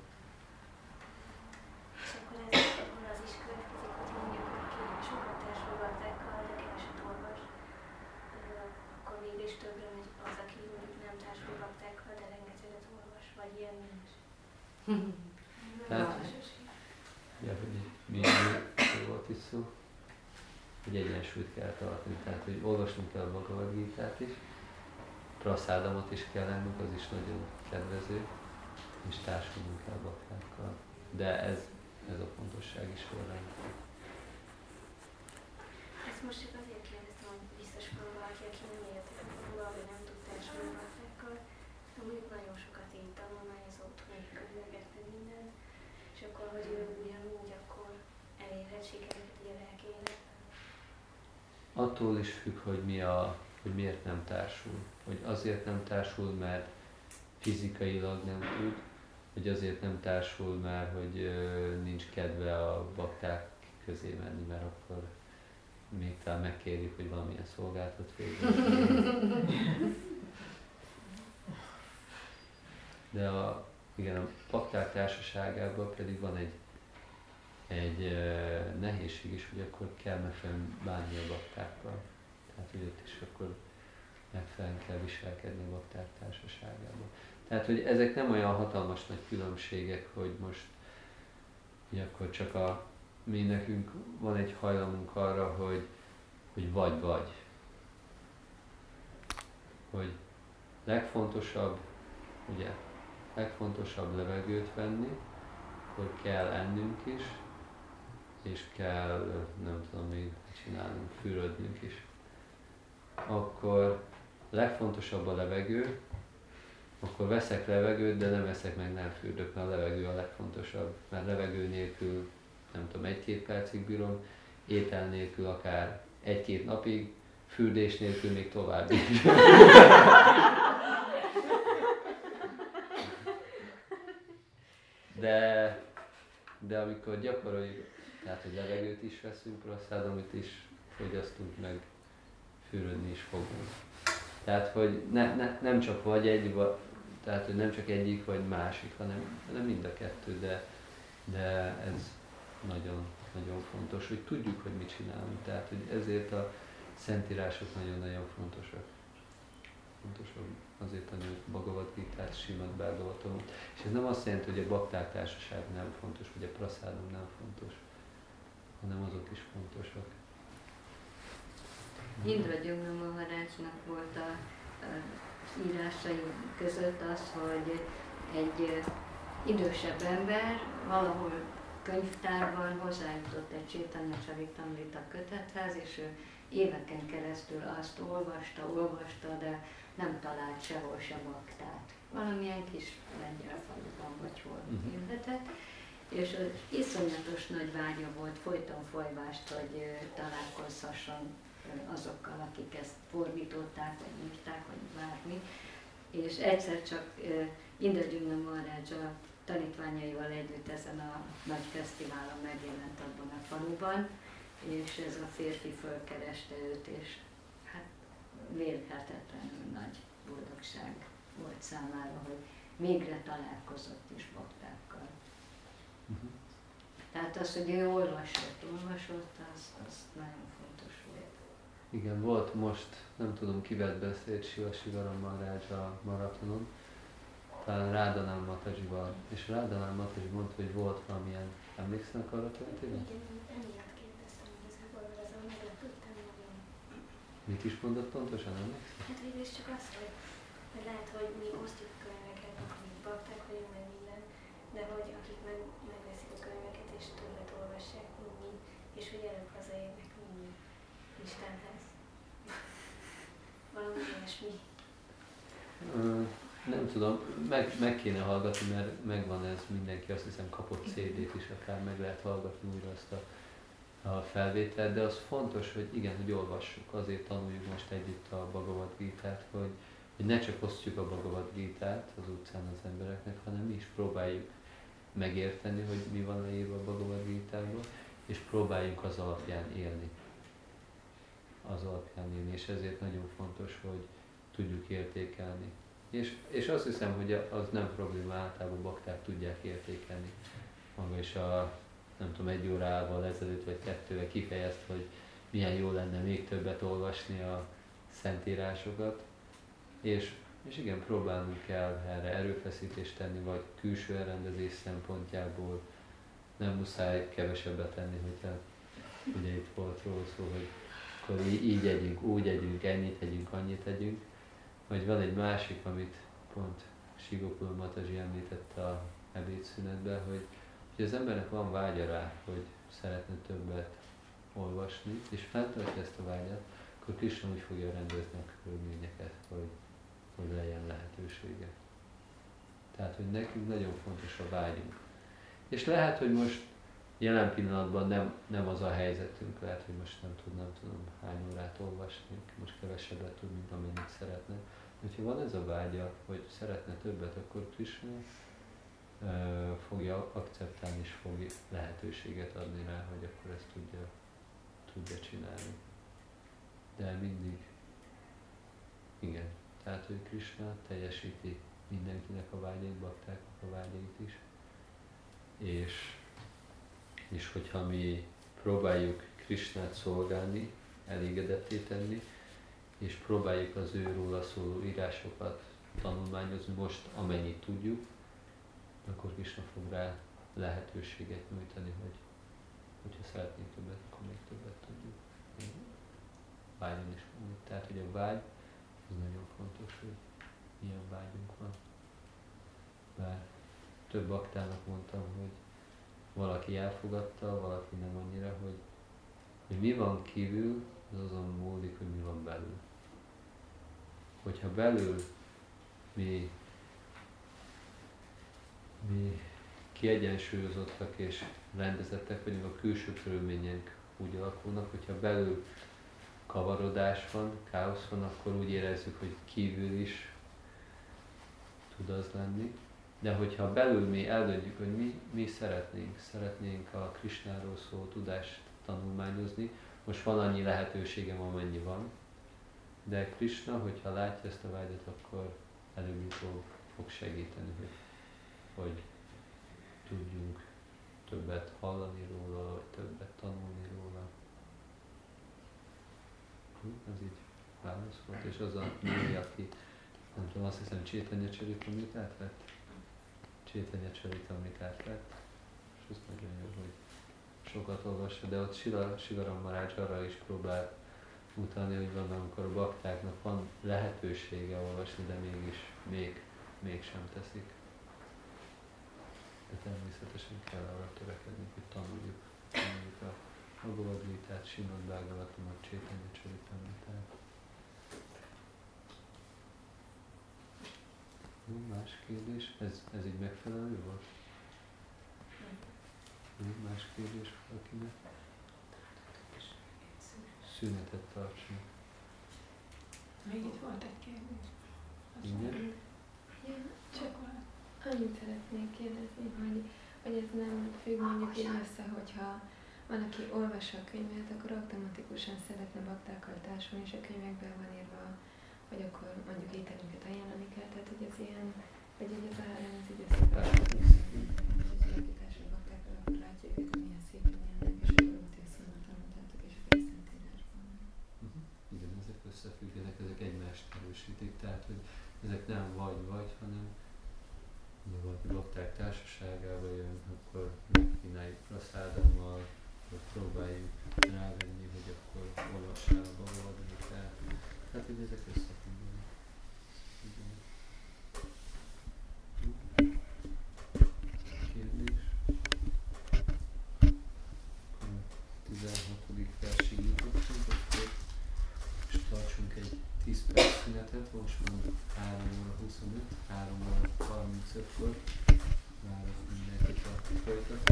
És akkor ez az is következik, hogy mondjuk, aki sokat társul baktákkal, de keveset olvas, akkor végül is többre megy az, aki mondjuk nem társul baktákkal, de rengeteget olvas, vagy ilyen nincs. Tehát, hogy mi volt is szó? Hogy egyensúlyt kell tartani, tehát hogy olvasnunk kell a Bhagavad Gítát is, praszádamot is kell lennünk, az is nagyon kedvező, és társulunk kell baktákkal. De ez a fontossági sorrend. Ezt most csak azért kérdeztem, hogy biztos van valaki, aki nem értek a faluval, vagy nem tud társulni baktákkal. De mondjuk nagyon sokat így tanulmányozott, hogy könyveket, meg minden. És akkor, hogy ő ugyanúgy akkor elérhet sikereket így a lelki életben. Attól is függ, hogy miért nem társul. Hogy azért nem társul, mert fizikailag nem tud, hogy azért nem társul, mert hogy nincs kedve a bakták közé menni, mert akkor még talán megkérik, hogy valamilyen szolgáltat végül. De a bakták társaságában pedig van egy nehézség is, hogy akkor kell megfelelően bánni a baktákkal. Tehát, hogy ott is akkor megfelelően kell viselkedni a bakták társaságában. Tehát, hogy ezek nem olyan hatalmas nagy különbségek, hogy most hogy akkor csak mi nekünk van egy hajlamunk arra, hogy vagy. Hogy legfontosabb levegőt venni, akkor kell ennünk is, és kell, nem tudom még csinálnunk, fürödnünk is. Akkor legfontosabb a levegő, akkor veszek levegőt, de nem eszek meg, nem fürdök, mert a levegő a legfontosabb. Mert levegő nélkül, nem tudom, 1-2 percig bírom, étel nélkül akár 1-2 napig, fürdés nélkül még tovább is. De amikor gyakoroljuk, tehát hogy levegőt is veszünk, praszádomit is fogyasztunk, meg fürödni is fogunk. Tehát, hogy nem csak tehát, hogy nem csak egyik vagy másik, hanem mind a kettő, de ez nagyon, nagyon fontos, hogy tudjuk, hogy mit csinálunk. Tehát, hogy ezért a szentírások nagyon-nagyon fontosak. Fontosabb azért tanuljuk a Bhagavad Gitát, Srimad Bhagavatamot. És ez nem azt jelenti, hogy a bakták társaság nem fontos, vagy a praszádom nem fontos, hanem azok is fontosak. Indragyumna Maharajnak volt az írásai között az, hogy egy idősebb ember valahol könyvtárban hozzájutott egy Chaitanya Charitamrita kötethez, és ő éveken keresztül azt olvasta, de nem talált sehol se baktát. Valamilyen kis lengyel faluban vagy hol élhetett. És az iszonyatos nagy vágya volt, folyton folyvást, hogy találkozhasson azokkal, akik ezt fordították, vagy írták, vagy bármi. És egyszer csak Indradyumna Maharaj a tanítványaival együtt ezen a nagy fesztiválon megjelent abban a faluban, és ez a férfi fölkereste őt, és hát mérhetetlenül nagy boldogság volt számára, hogy végre találkozott is baktákkal. Tehát az, hogy ő olvasott, az nagyon fontos volt. Igen, volt most, nem tudom kivel beszélt Siva Sivaram Maharaj a maratonon, talán Rádanám Matajival, és Rádanám Mataji mondta, hogy volt valamilyen, emlékszenek arra történetre? Igen, emiatt kérdeztem igazából, mert azon meglepődtem nagyon. Mit is mondott pontosan, emlékszel? Hát végül is csak azt, hogy lehet, hogy mi osztjuk könyveket, akik bakták vagyunk, meg minden, de hogy akik megveszik a könyveket és többet olvassák, mint mi, és hogy előbb hazaérnek, mint mi Istenhez. Valami ilyesmi. Nem tudom, meg kéne hallgatni, mert megvan ez, mindenki azt hiszem kapott CD-t is, akár meg lehet hallgatni újra azt a felvételt, de az fontos, hogy igen, hogy olvassuk, azért tanuljuk most együtt a Bhagavad Gitát, hogy ne csak osztjuk a Bhagavad Gitát az utcán az embereknek, hanem mi is próbáljuk megérteni, hogy mi van leírva a Bhagavad Gitában, és próbáljunk az alapján élni. És ezért nagyon fontos, hogy tudjuk értékelni. És azt hiszem, hogy az nem probléma, általában bakták tudják értékelni. Maga is nem tudom, 1 órával ezelőtt vagy 2-vel kifejezte, hogy milyen jó lenne még többet olvasni a szentírásokat. És igen, próbálnunk kell erre erőfeszítést tenni, vagy külső elrendezés szempontjából. Nem muszáj kevesebbet tenni, hogyha ugye itt volt róla szó, hogy akkor így együnk, úgy együnk, ennyit együnk, annyit együnk. Vagy van egy másik, amit pont Sigopul Mataji említette a ebédszünetben, hogy az embernek van vágya rá, hogy szeretne többet olvasni, és fenntartja ezt a vágyat, akkor Krisna úgy fogja rendezni a körülményeket, hogy legyen lehetősége. Tehát, hogy nekünk nagyon fontos a vágyunk. És lehet, hogy most jelen pillanatban nem az a helyzetünk, lehet, hogy most nem tudom hány órát olvasni, most kevesebbet tud, mint amennyit szeretne. Hogyha van ez a vágya, hogy szeretne többet, akkor Krisna fogja akceptálni és fog lehetőséget adni rá, hogy akkor ezt tudja csinálni. De mindig, igen, tehát ő Krisna teljesíti mindenkinek a vágyait, baktáknak a vágyait is. És hogyha mi próbáljuk Krisnát szolgálni, elégedetté tenni, és próbáljuk az őróla szóló írásokat tanulmányozni most, amennyit tudjuk, akkor Krisna fog rá lehetőséget nyújtani, hogyha szeretnénk többet, akkor még többet tudjuk. Vágyon is mondjuk. Tehát, hogy a vágy, az nagyon fontos, hogy milyen vágyunk van. Bár több baktának mondtam, hogy valaki elfogadta, valaki nem annyira, hogy mi van kívül, az azon múlik, hogy mi van belül. Hogyha belül mi kiegyensúlyozottak és rendezettek vagyunk, a külső körülmények úgy alakulnak, hogyha belül kavarodás van, káosz van, akkor úgy érezzük, hogy kívül is tud az lenni. De hogyha belül mi eldöntjük, hogy mi szeretnénk a Krisnáról szóló tudást tanulmányozni, most van annyi lehetőségem, amennyi van, de Krisna, hogyha látja ezt a vágyat, akkor előbb-utóbb fog segíteni, hogy tudjunk többet hallani róla, vagy többet tanulni róla. Ez így válasz volt, és az a női, aki, nem tudom, azt hiszem Chaitanya Charitamritát vett, és az nagyon jó, hogy sokat olvassa, de ott Sivaram Maharaj arra is próbál utalni, hogy van, amikor a baktáknak van lehetősége olvasni, de mégis mégsem teszik. De természetesen kell arra törekedni, hogy tanuljuk a Bhagavad Gitát, Srimad Bhagavatamot, Chaitanya Charitamritát. Más kérdés? Ez így megfelelő volt? Más kérdés valakinek? Szünetet tartsunk. Még itt volt egy kérdés. Igen? Ja, csak annyit szeretnék kérdezni, hogy ez nem függ mondjuk így össze, hogyha van, aki olvassa a könyvet, akkor automatikusan szeretne baktákkal társulni, és a könyvekben van írva, hogy akkor mondjuk ételünket ajánlani kell, tehát hogy ez ilyen, vagy hogy az áram, ez így összekapcsolódik. És hogy társul baktákkal, akkor látja őket, milyen szépen élnek, és akkor ott őszínűen tanultátok, és akkor egy szentírásban. Igen, ezek összefüggenek, ezek egymást erősítik, tehát hogy ezek nem vagy, hanem ha valaki bakták társaságába jön, akkor megkínáljuk praszádammal, hogy próbáljuk rávenni, hogy akkor olvassál a Bhagavad Gitát. Tehát, hogy ezek összefüggenek. Kérdés? A 16. versig jutottunk, akkor és tartsunk egy 10 perc szünetet, most van 3:25, 3:35-kor. Várok mindenkit a folytatásra.